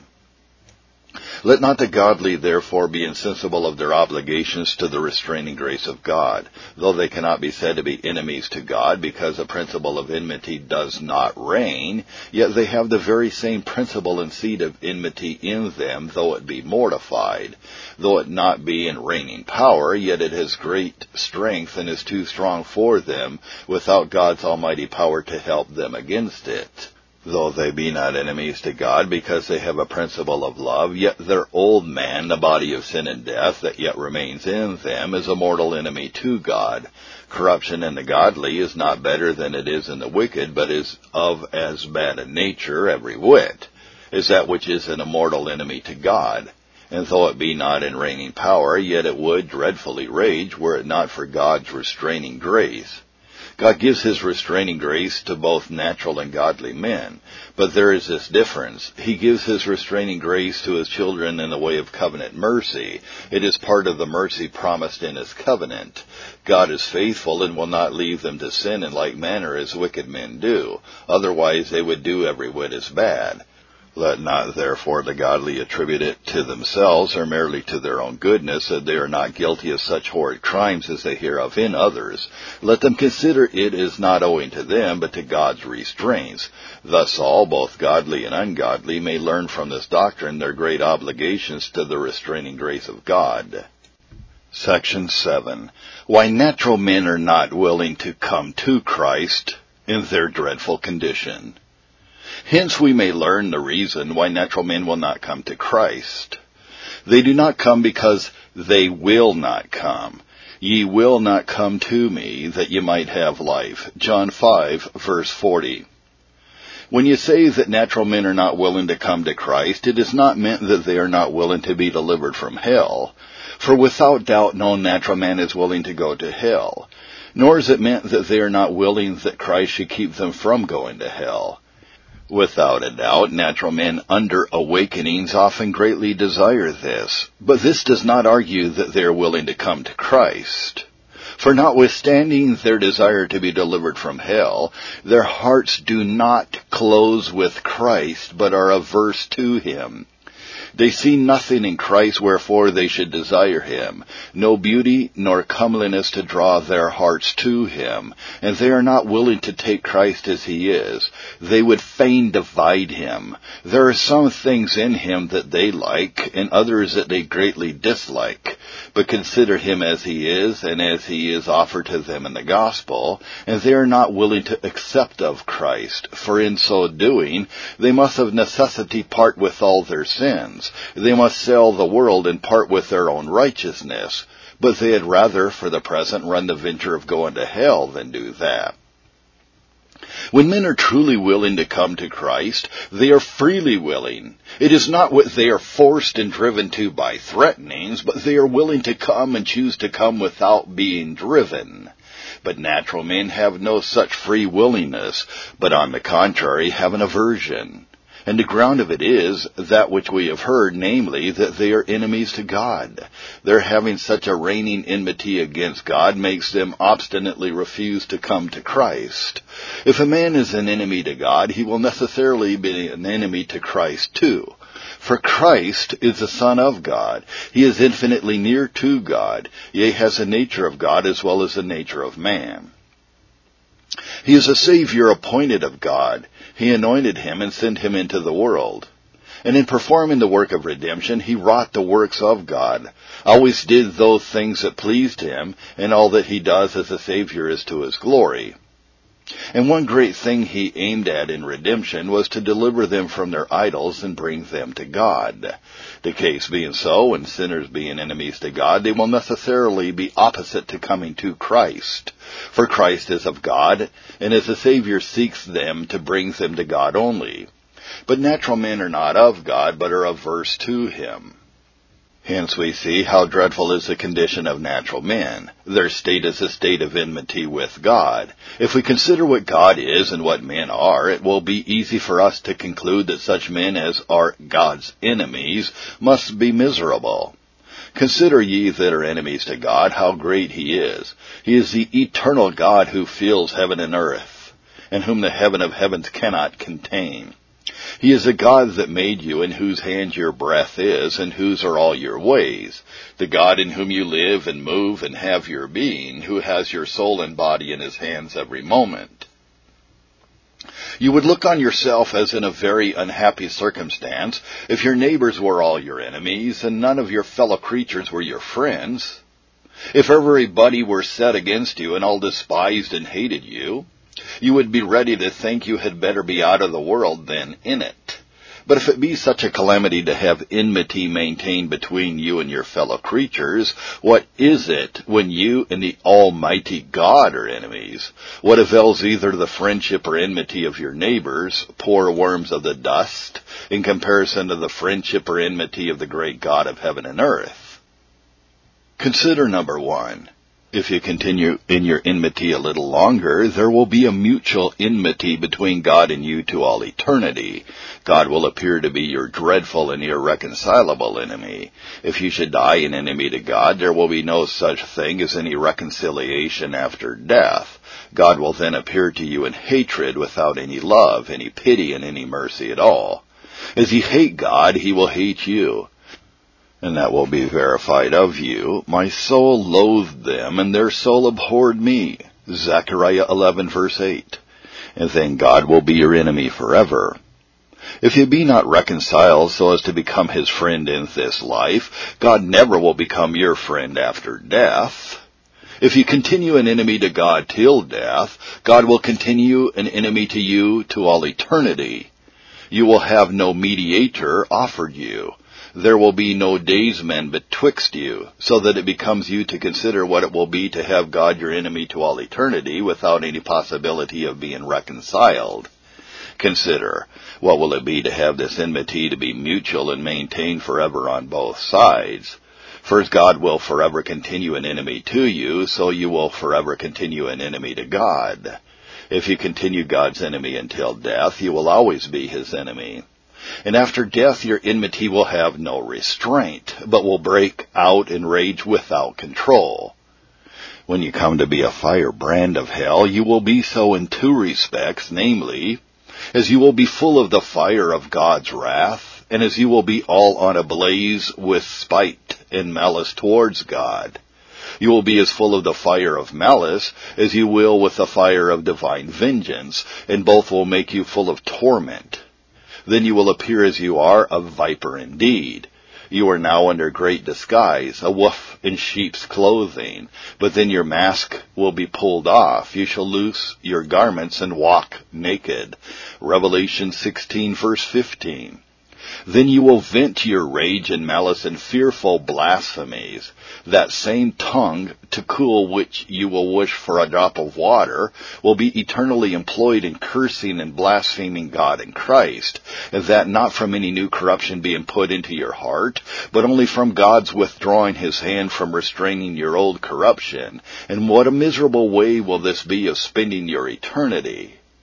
Let not the godly, therefore, be insensible of their obligations to the restraining grace of God. Though they cannot be said to be enemies to God, because the principle of enmity does not reign, yet they have the very same principle and seed of enmity in them, though it be mortified. Though it not be in reigning power, yet it has great strength and is too strong for them, without God's almighty power to help them against it. Though they be not enemies to God, because they have a principle of love, yet their old man, the body of sin and death, that yet remains in them, is a mortal enemy to God. Corruption in the godly is not better than it is in the wicked, but is of as bad a nature, every whit, as that which is an immortal enemy to God. And though it be not in reigning power, yet it would dreadfully rage, were it not for God's restraining grace. God gives His restraining grace to both natural and godly men, but there is this difference. He gives His restraining grace to His children in the way of covenant mercy. It is part of the mercy promised in His covenant. God is faithful and will not leave them to sin in like manner as wicked men do. Otherwise they would do every whit as bad. Let not, therefore, the godly attribute it to themselves, or merely to their own goodness, that they are not guilty of such horrid crimes as they hear of in others. Let them consider it is not owing to them, but to God's restraints. Thus all, both godly and ungodly, may learn from this doctrine their great obligations to the restraining grace of God. Section 7. Why natural men are not willing to come to Christ in their dreadful condition. Hence we may learn the reason why natural men will not come to Christ. They do not come because they will not come. Ye will not come to me, that ye might have life. John 5, verse 40. When you say that natural men are not willing to come to Christ, it is not meant that they are not willing to be delivered from hell. For without doubt no natural man is willing to go to hell. Nor is it meant that they are not willing that Christ should keep them from going to hell. Without a doubt, natural men under awakenings often greatly desire this, but this does not argue that they are willing to come to Christ. For notwithstanding their desire to be delivered from hell, their hearts do not close with Christ, but are averse to Him. They see nothing in Christ wherefore they should desire Him, no beauty nor comeliness to draw their hearts to Him, and they are not willing to take Christ as He is. They would fain divide Him. There are some things in Him that they like, and others that they greatly dislike, but consider Him as He is, and as He is offered to them in the gospel, and they are not willing to accept of Christ, for in so doing, they must of necessity part with all their sins. They must sell the world and part with their own righteousness, but they had rather, for the present, run the venture of going to hell than do that. When men are truly willing to come to Christ, they are freely willing. It is not what they are forced and driven to by threatenings, but they are willing to come and choose to come without being driven. But natural men have no such free willingness, but on the contrary have an aversion. And the ground of it is that which we have heard, namely, that they are enemies to God. Their having such a reigning enmity against God makes them obstinately refuse to come to Christ. If a man is an enemy to God, he will necessarily be an enemy to Christ too. For Christ is the Son of God. He is infinitely near to God, yea, has the nature of God as well as the nature of man. He is a Savior appointed of God. He anointed him and sent him into the world. And in performing the work of redemption, he wrought the works of God, always did those things that pleased him, and all that he does as a Savior is to his glory. And one great thing he aimed at in redemption was to deliver them from their idols and bring them to God. The case being so, and sinners being enemies to God, they will necessarily be opposite to coming to Christ. For Christ is of God, and as a Savior seeks them to bring them to God only. But natural men are not of God, but are averse to him. Hence we see how dreadful is the condition of natural men. Their state is a state of enmity with God. If we consider what God is and what men are, it will be easy for us to conclude that such men as are God's enemies must be miserable. Consider ye that are enemies to God, how great he is. He is the eternal God who fills heaven and earth, and whom the heaven of heavens cannot contain. He is a God that made you, in whose hand your breath is, and whose are all your ways. The God in whom you live and move and have your being, who has your soul and body in his hands every moment. You would look on yourself as in a very unhappy circumstance if your neighbors were all your enemies, and none of your fellow creatures were your friends. If everybody were set against you, and all despised and hated you, you would be ready to think you had better be out of the world than in it. But if it be such a calamity to have enmity maintained between you and your fellow creatures, what is it when you and the Almighty God are enemies? What avails either the friendship or enmity of your neighbors, poor worms of the dust, in comparison to the friendship or enmity of the great God of heaven and earth? Consider number 1. If you continue in your enmity a little longer, there will be a mutual enmity between God and you to all eternity. God will appear to be your dreadful and irreconcilable enemy. If you should die an enemy to God, there will be no such thing as any reconciliation after death. God will then appear to you in hatred without any love, any pity, and any mercy at all. As you hate God, he will hate you. And that will be verified of you. My soul loathed them, and their soul abhorred me. Zechariah 11, verse 8. And then God will be your enemy forever. If you be not reconciled so as to become his friend in this life, God never will become your friend after death. If you continue an enemy to God till death, God will continue an enemy to you to all eternity. You will have no mediator offered you. There will be no daysman betwixt you, so that it becomes you to consider what it will be to have God your enemy to all eternity without any possibility of being reconciled. Consider, what will it be to have this enmity to be mutual and maintained forever on both sides? First, God will forever continue an enemy to you, so you will forever continue an enemy to God. If you continue God's enemy until death, you will always be his enemy. And after death, your enmity will have no restraint, but will break out in rage without control. When you come to be a firebrand of hell, you will be so in 2 respects, namely, as you will be full of the fire of God's wrath, and as you will be all on a blaze with spite and malice towards God. You will be as full of the fire of malice as you will with the fire of divine vengeance, and both will make you full of torment. Then you will appear as you are, a viper indeed. You are now under great disguise, a wolf in sheep's clothing, but then your mask will be pulled off. You shall loose your garments and walk naked. Revelation 16, verse 15. Then you will vent your rage and malice in fearful blasphemies. That same tongue, to cool which you will wish for a drop of water, will be eternally employed in cursing and blaspheming God and Christ, and that not from any new corruption being put into your heart, but only from God's withdrawing his hand from restraining your old corruption. And what a miserable way will this be of spending your eternity!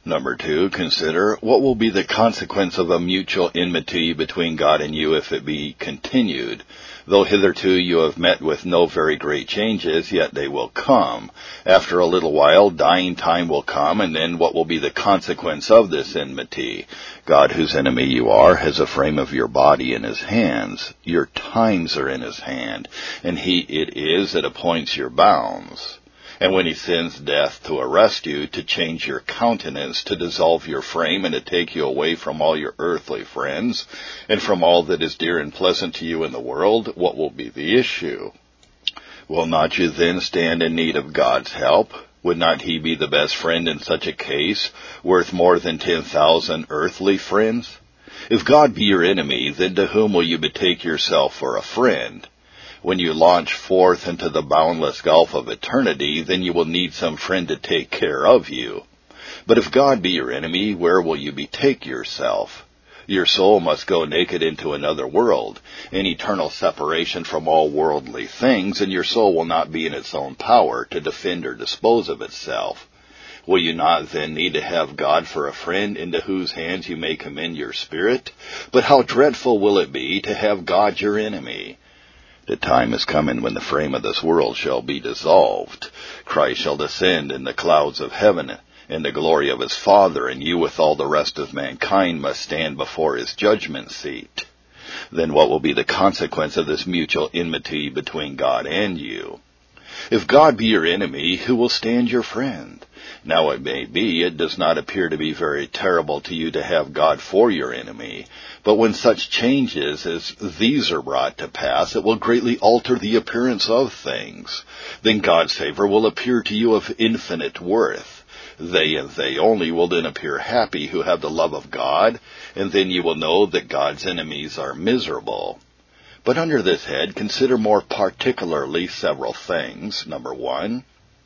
Number 2, consider what will be the consequence of a mutual enmity between God and you if it be continued. Though hitherto you have met with no very great changes, yet they will come. After a little while, dying time will come, and then what will be the consequence of this enmity? God, whose enemy you are, has a frame of your body in his hands. Your times are in his hand, and he it is that appoints your bounds. And when he sends death to arrest you, to change your countenance, to dissolve your frame, and to take you away from all your earthly friends, and from all that is dear and pleasant to you in the world, what will be the issue? Will not you then stand in need of God's help? Would not he be the best friend in such a case, worth more than 10,000 earthly friends? If God be your enemy, then to whom will you betake yourself for a friend? When you launch forth into the boundless gulf of eternity, then you will need some friend to take care of you. But if God be your enemy, where will you betake yourself? Your soul must go naked into another world, in eternal separation from all worldly things, and your soul will not be in its own power to defend or dispose of itself. Will you not then need to have God for a friend into whose hands you may commend your spirit? But how dreadful will it be to have God your enemy? The time is coming when the frame of this world shall be dissolved. Christ shall descend in the clouds of heaven in the glory of his Father, and you with all the rest of mankind must stand before his judgment seat. Then what will be the consequence of this mutual enmity between God and you? If God be your enemy, who will stand your friend? Now it may be, it does not appear to be very terrible to you to have God for your enemy, but when such changes as these are brought to pass, it will greatly alter the appearance of things. Then God's favor will appear to you of infinite worth. They and they only will then appear happy who have the love of God, and then you will know that God's enemies are miserable. But under this head, consider more particularly several things. Number 1,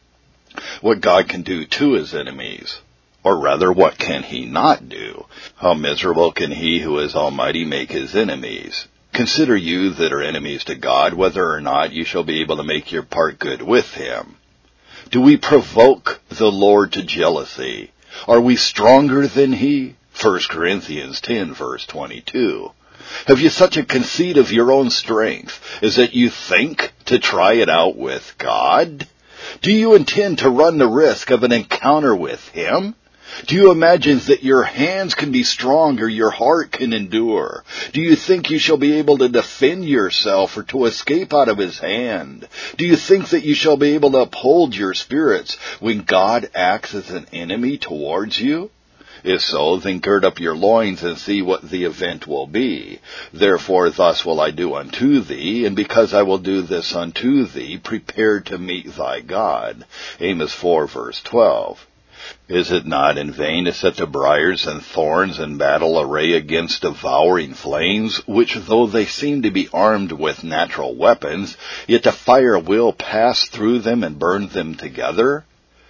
what God can do to his enemies. Or rather, what can he not do? How miserable can he who is almighty make his enemies? Consider you that are enemies to God, whether or not you shall be able to make your part good with him. Do we provoke the Lord to jealousy? Are we stronger than he? 1 Corinthians 10, verse 22. Have you such a conceit of your own strength as that you think to try it out with God? Do you intend to run the risk of an encounter with him? Do you imagine that your hands can be strong or your heart can endure? Do you think you shall be able to defend yourself or to escape out of his hand? Do you think that you shall be able to uphold your spirits when God acts as an enemy towards you? If so, then gird up your loins and see what the event will be. Therefore thus will I do unto thee, and because I will do this unto thee, prepare to meet thy God. Amos 4, verse 12. Is it not in vain to set the briars and thorns in battle array against devouring flames, which though they seem to be armed with natural weapons, yet the fire will pass through them and burn them together?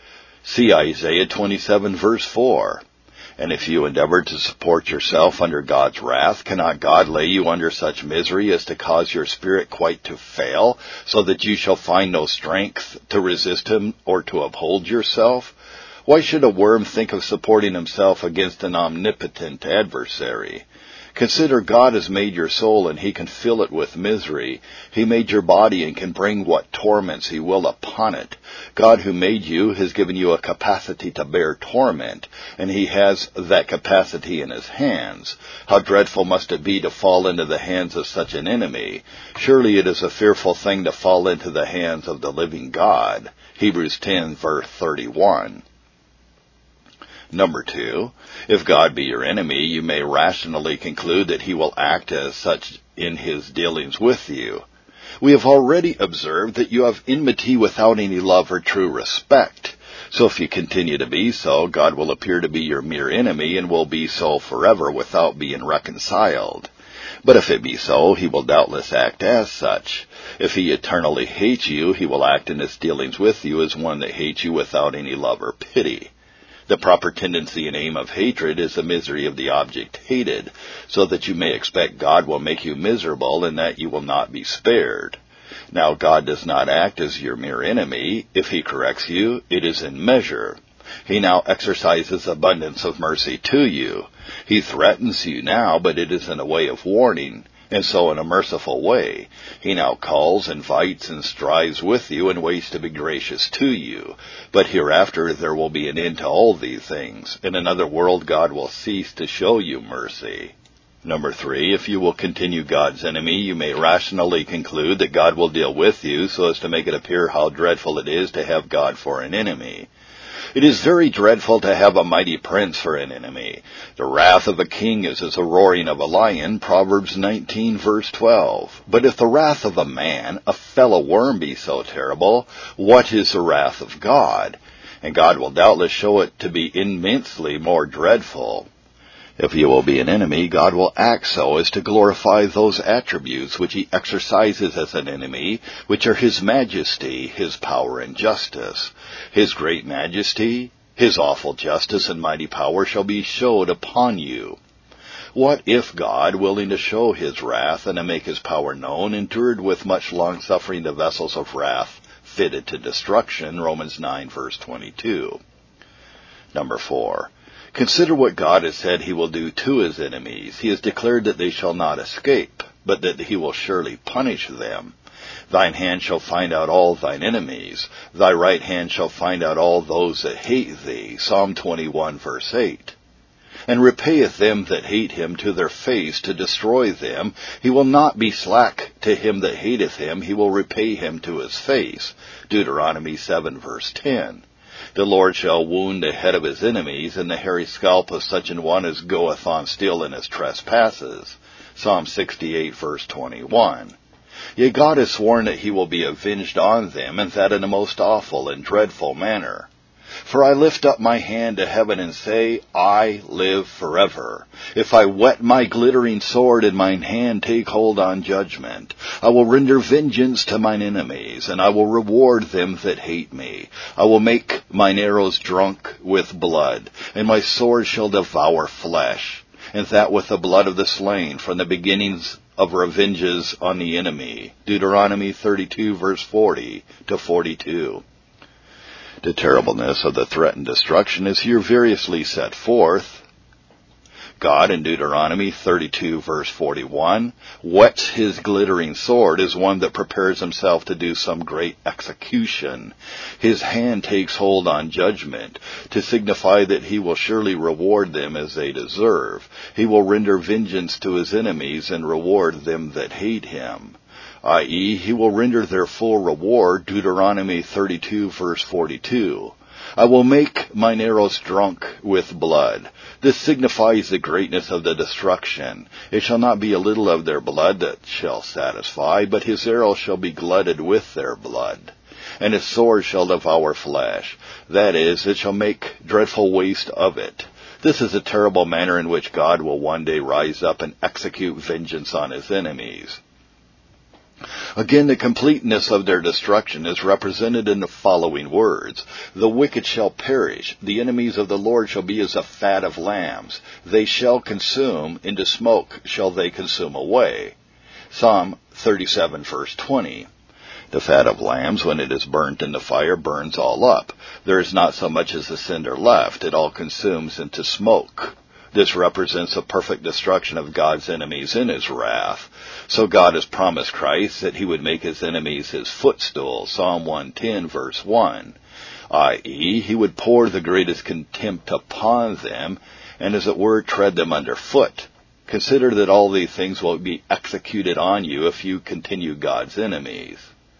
See Isaiah 27, verse 4. And if you endeavor to support yourself under God's wrath, cannot God lay you under such misery as to cause your spirit quite to fail, so that you shall find no strength to resist him or to uphold yourself? Why should a worm think of supporting himself against an omnipotent adversary? Consider God has made your soul, and he can fill it with misery. He made your body and can bring what torments he will upon it. God who made you has given you a capacity to bear torment, and he has that capacity in his hands. How dreadful must it be to fall into the hands of such an enemy? Surely it is a fearful thing to fall into the hands of the living God. Hebrews 10, verse 31. Number 2, if God be your enemy, you may rationally conclude that he will act as such in his dealings with you. We have already observed that you have enmity without any love or true respect. So if you continue to be so, God will appear to be your mere enemy and will be so forever without being reconciled. But if it be so, he will doubtless act as such. If he eternally hates you, he will act in his dealings with you as one that hates you without any love or pity. The proper tendency and aim of hatred is the misery of the object hated, so that you may expect God will make you miserable and that you will not be spared. Now God does not act as your mere enemy. If he corrects you, it is in measure. He now exercises abundance of mercy to you. He threatens you now, but it is in a way of warning, and so in a merciful way. He now calls, invites, and strives with you in ways to be gracious to you. But hereafter there will be an end to all these things. In another world God will cease to show you mercy. Number 3, if you will continue God's enemy, you may rationally conclude that God will deal with you so as to make it appear how dreadful it is to have God for an enemy. It is very dreadful to have a mighty prince for an enemy. The wrath of a king is as the roaring of a lion, Proverbs 19, verse 12. But if the wrath of a man, a fellow worm, be so terrible, what is the wrath of God? And God will doubtless show it to be immensely more dreadful. If you will be an enemy, God will act so as to glorify those attributes which he exercises as an enemy, which are his majesty, his power and justice. His great majesty, his awful justice and mighty power shall be showed upon you. What if God, willing to show his wrath and to make his power known, endured with much long-suffering the vessels of wrath fitted to destruction, Romans 9, verse 22. Number 4. Consider what God has said he will do to his enemies. He has declared that they shall not escape, but that he will surely punish them. Thine hand shall find out all thine enemies. Thy right hand shall find out all those that hate thee. Psalm 21, verse 8. And repayeth them that hate him to their face to destroy them. He will not be slack to him that hateth him. He will repay him to his face. Deuteronomy 7, verse 10. The Lord shall wound the head of his enemies, and the hairy scalp of such an one as goeth on still in his trespasses. Psalm 68, verse 21. Yea, God has sworn that he will be avenged on them, and that in a most awful and dreadful manner. For I lift up my hand to heaven and say, I live forever. If I whet my glittering sword and mine hand take hold on judgment, I will render vengeance to mine enemies, and I will reward them that hate me. I will make mine arrows drunk with blood, and my sword shall devour flesh, and that with the blood of the slain, from the beginnings of revenges on the enemy. Deuteronomy 32, verse 40 to 42. The terribleness of the threatened destruction is here variously set forth. God in Deuteronomy 32, verse 41, whets his glittering sword as one that prepares himself to do some great execution. His hand takes hold on judgment, to signify that he will surely reward them as they deserve. He will render vengeance to his enemies and reward them that hate him. I.e., he will render their full reward, Deuteronomy 32, verse 42. I will make mine arrows drunk with blood. This signifies the greatness of the destruction. It shall not be a little of their blood that shall satisfy, but his arrows shall be glutted with their blood. And his sword shall devour flesh. That is, it shall make dreadful waste of it. This is a terrible manner in which God will one day rise up and execute vengeance on his enemies. Again, the completeness of their destruction is represented in the following words. The wicked shall perish. The enemies of the Lord shall be as a fat of lambs. They shall consume. Into smoke shall they consume away. Psalm 37, verse 20. The fat of lambs, when it is burnt in the fire, burns all up. There is not so much as a cinder left. It all consumes into smoke. This represents a perfect destruction of God's enemies in his wrath. So God has promised Christ that he would make his enemies his footstool, Psalm 110, verse 1, i.e., he would pour the greatest contempt upon them, and as it were, tread them underfoot. Consider that all these things will be executed on you if you continue God's enemies.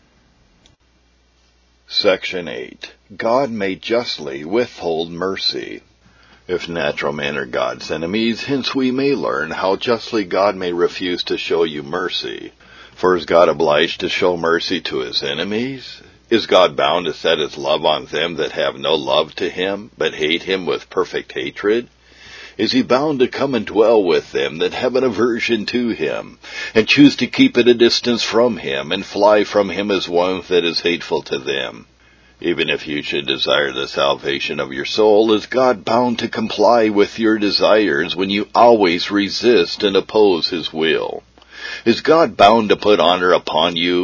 Section 8. God may justly withhold mercy. If natural men are God's enemies, hence we may learn how justly God may refuse to show you mercy. For is God obliged to show mercy to his enemies? Is God bound to set his love on them that have no love to him, but hate him with perfect hatred? Is he bound to come and dwell with them that have an aversion to him, and choose to keep at a distance from him, and fly from him as one that is hateful to them? Even if you should desire the salvation of your soul, is God bound to comply with your desires when you always resist and oppose his will? Is God bound to put honor upon you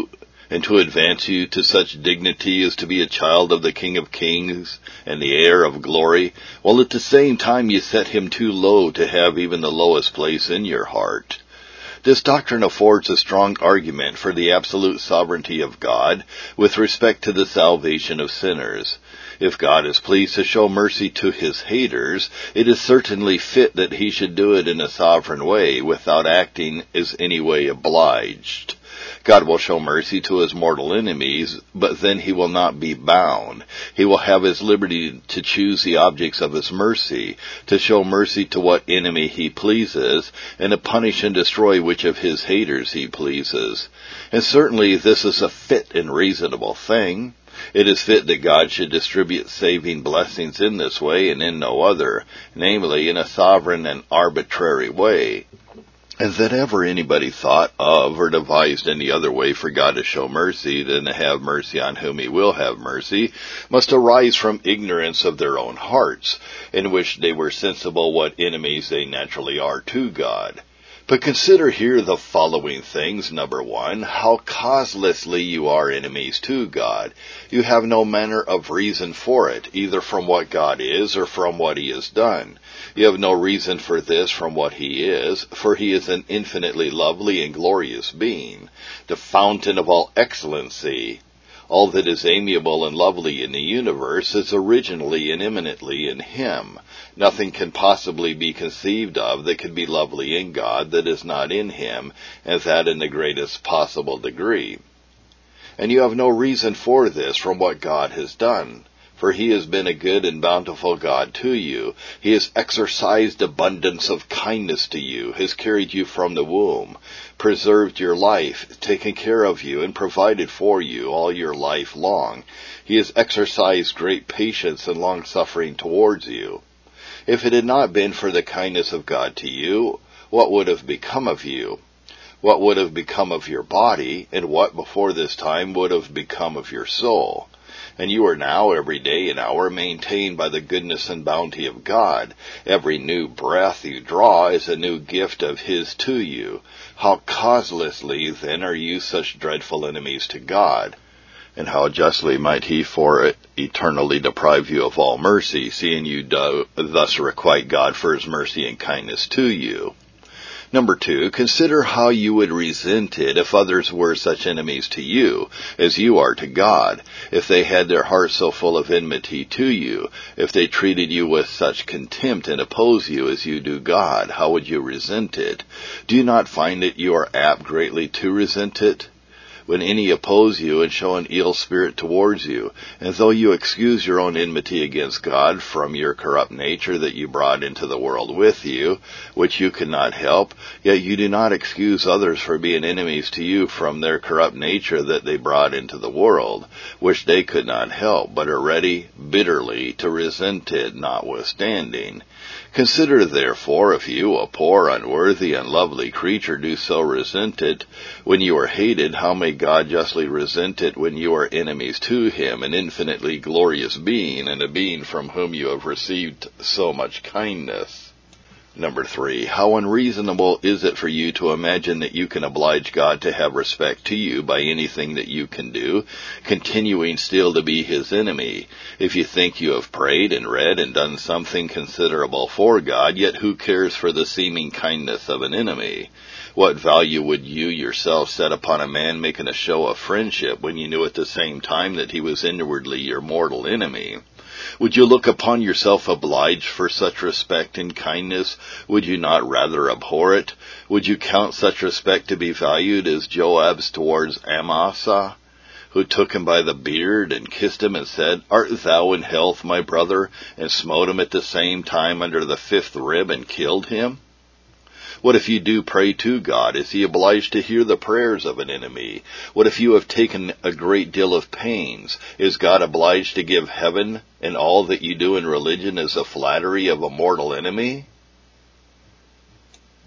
and to advance you to such dignity as to be a child of the King of Kings and the heir of glory, while at the same time you set him too low to have even the lowest place in your heart. This doctrine affords a strong argument for the absolute sovereignty of God with respect to the salvation of sinners. If God is pleased to show mercy to his haters, it is certainly fit that he should do it in a sovereign way, without acting as any way obliged. God will show mercy to his mortal enemies, but then he will not be bound. He will have his liberty to choose the objects of his mercy, to show mercy to what enemy he pleases, and to punish and destroy which of his haters he pleases. And certainly this is a fit and reasonable thing. It is fit that God should distribute saving blessings in this way and in no other, namely in a sovereign and arbitrary way. And that ever anybody thought of or devised any other way for God to show mercy than to have mercy on whom he will have mercy must arise from ignorance of their own hearts, in which they were sensible what enemies they naturally are to God. But consider here the following things. Number 1, how causelessly you are enemies to God. You have no manner of reason for it, either from what God is or from what he has done. You have no reason for this from what he is, for he is an infinitely lovely and glorious being, the fountain of all excellency. All that is amiable and lovely in the universe is originally and immanently in him. Nothing can possibly be conceived of that could be lovely in God that is not in him, and that in the greatest possible degree. And you have no reason for this from what God has done. For he has been a good and bountiful God to you. He has exercised abundance of kindness to you, has carried you from the womb, preserved your life, taken care of you, and provided for you all your life long. He has exercised great patience and long-suffering towards you. If it had not been for the kindness of God to you, what would have become of you? What would have become of your body, and what before this time would have become of your soul? And you are now, every day and hour, maintained by the goodness and bounty of God. Every new breath you draw is a new gift of his to you. How causelessly, then, are you such dreadful enemies to God? And how justly might he for it eternally deprive you of all mercy, seeing you do thus requite God for his mercy and kindness to you? Number 2, consider how you would resent it if others were such enemies to you as you are to God, if they had their hearts so full of enmity to you, if they treated you with such contempt and oppose you as you do God. How would you resent it? Do you not find that you are apt greatly to resent it? When any oppose you and show an ill spirit towards you, and though you excuse your own enmity against God from your corrupt nature that you brought into the world with you, which you could not help, yet you do not excuse others for being enemies to you from their corrupt nature that they brought into the world, which they could not help, but are ready bitterly to resent it notwithstanding. Consider, therefore, if you, a poor, unworthy, unlovely creature, do so resent it when you are hated, how may God justly resent it when you are enemies to him, an infinitely glorious being, and a being from whom you have received so much kindness? Number 3, how unreasonable is it for you to imagine that you can oblige God to have respect to you by anything that you can do, continuing still to be his enemy? If you think you have prayed and read and done something considerable for God, yet who cares for the seeming kindness of an enemy? What value would you yourself set upon a man making a show of friendship when you knew at the same time that he was inwardly your mortal enemy? Would you look upon yourself obliged for such respect and kindness? Would you not rather abhor it? Would you count such respect to be valued as Joab's towards Amasa, who took him by the beard and kissed him and said, "Art thou in health, my brother?" and smote him at the same time under the 5th rib and killed him? What if you do pray to God? Is he obliged to hear the prayers of an enemy? What if you have taken a great deal of pains? Is God obliged to give heaven and all that you do in religion as a flattery of a mortal enemy?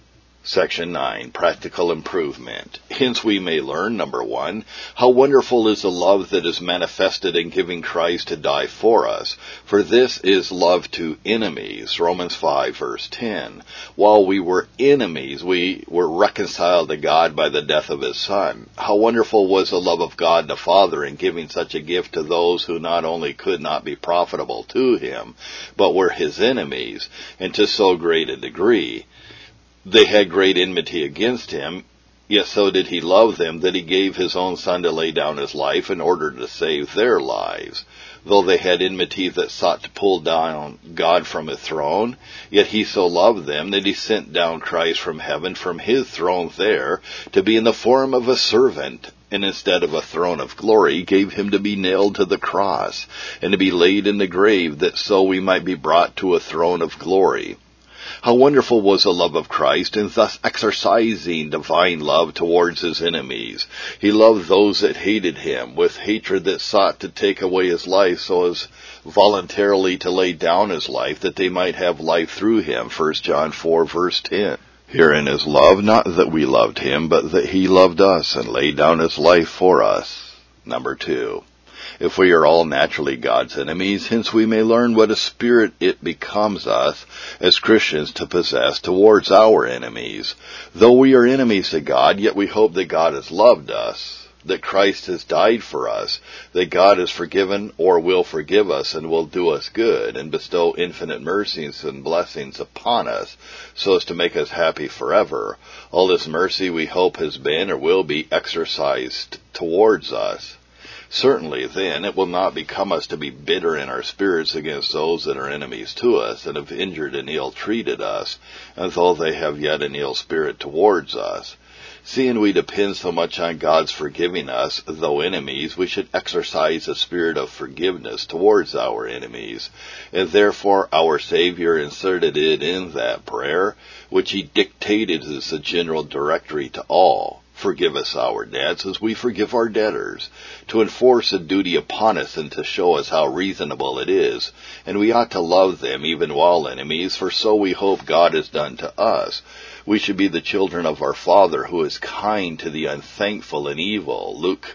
Section 9, Practical Improvement. Hence we may learn, number 1, how wonderful is the love that is manifested in giving Christ to die for us. For this is love to enemies. Romans 5, verse 10. While we were enemies, we were reconciled to God by the death of His Son. How wonderful was the love of God the Father in giving such a gift to those who not only could not be profitable to Him, but were His enemies, and to so great a degree. They had great enmity against Him, yet so did He love them that He gave His own Son to lay down His life in order to save their lives. Though they had enmity that sought to pull down God from His throne, yet He so loved them that He sent down Christ from heaven from His throne there to be in the form of a servant, and instead of a throne of glory gave Him to be nailed to the cross, and to be laid in the grave, that so we might be brought to a throne of glory. How wonderful was the love of Christ in thus exercising divine love towards His enemies. He loved those that hated Him with hatred that sought to take away His life, so as voluntarily to lay down His life that they might have life through Him. 1 John 4, verse 10. Herein is love, not that we loved Him, but that He loved us and laid down His life for us. Number 2. If we are all naturally God's enemies, hence we may learn what a spirit it becomes us as Christians to possess towards our enemies. Though we are enemies to God, yet we hope that God has loved us, that Christ has died for us, that God has forgiven or will forgive us and will do us good and bestow infinite mercies and blessings upon us so as to make us happy forever. All this mercy we hope has been or will be exercised towards us. Certainly, then, it will not become us to be bitter in our spirits against those that are enemies to us and have injured and ill-treated us, and though they have yet an ill spirit towards us. Seeing we depend so much on God's forgiving us, though enemies, we should exercise a spirit of forgiveness towards our enemies, and therefore our Savior inserted it in that prayer, which He dictated as the general directory to all. Forgive us our debts as we forgive our debtors, to enforce a duty upon us and to show us how reasonable it is, and we ought to love them even while enemies, for so we hope God has done to us. We should be the children of our Father who is kind to the unthankful and evil. Luke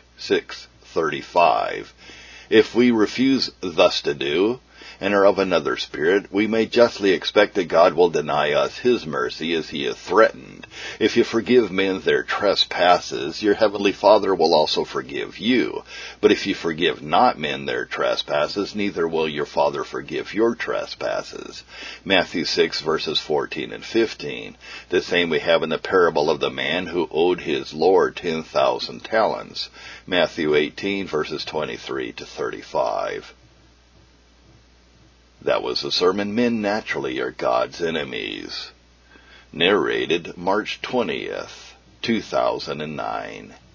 6:35. If we refuse thus to do, and are of another spirit, we may justly expect that God will deny us His mercy as He has threatened. If you forgive men their trespasses, your heavenly Father will also forgive you. But if you forgive not men their trespasses, neither will your Father forgive your trespasses. Matthew 6, verses 14 and 15. The same we have in the parable of the man who owed his Lord 10,000 talents. Matthew 18, verses 23 to 35. That was the sermon, Men Naturally Are God's Enemies. Narrated March 20th, 2009.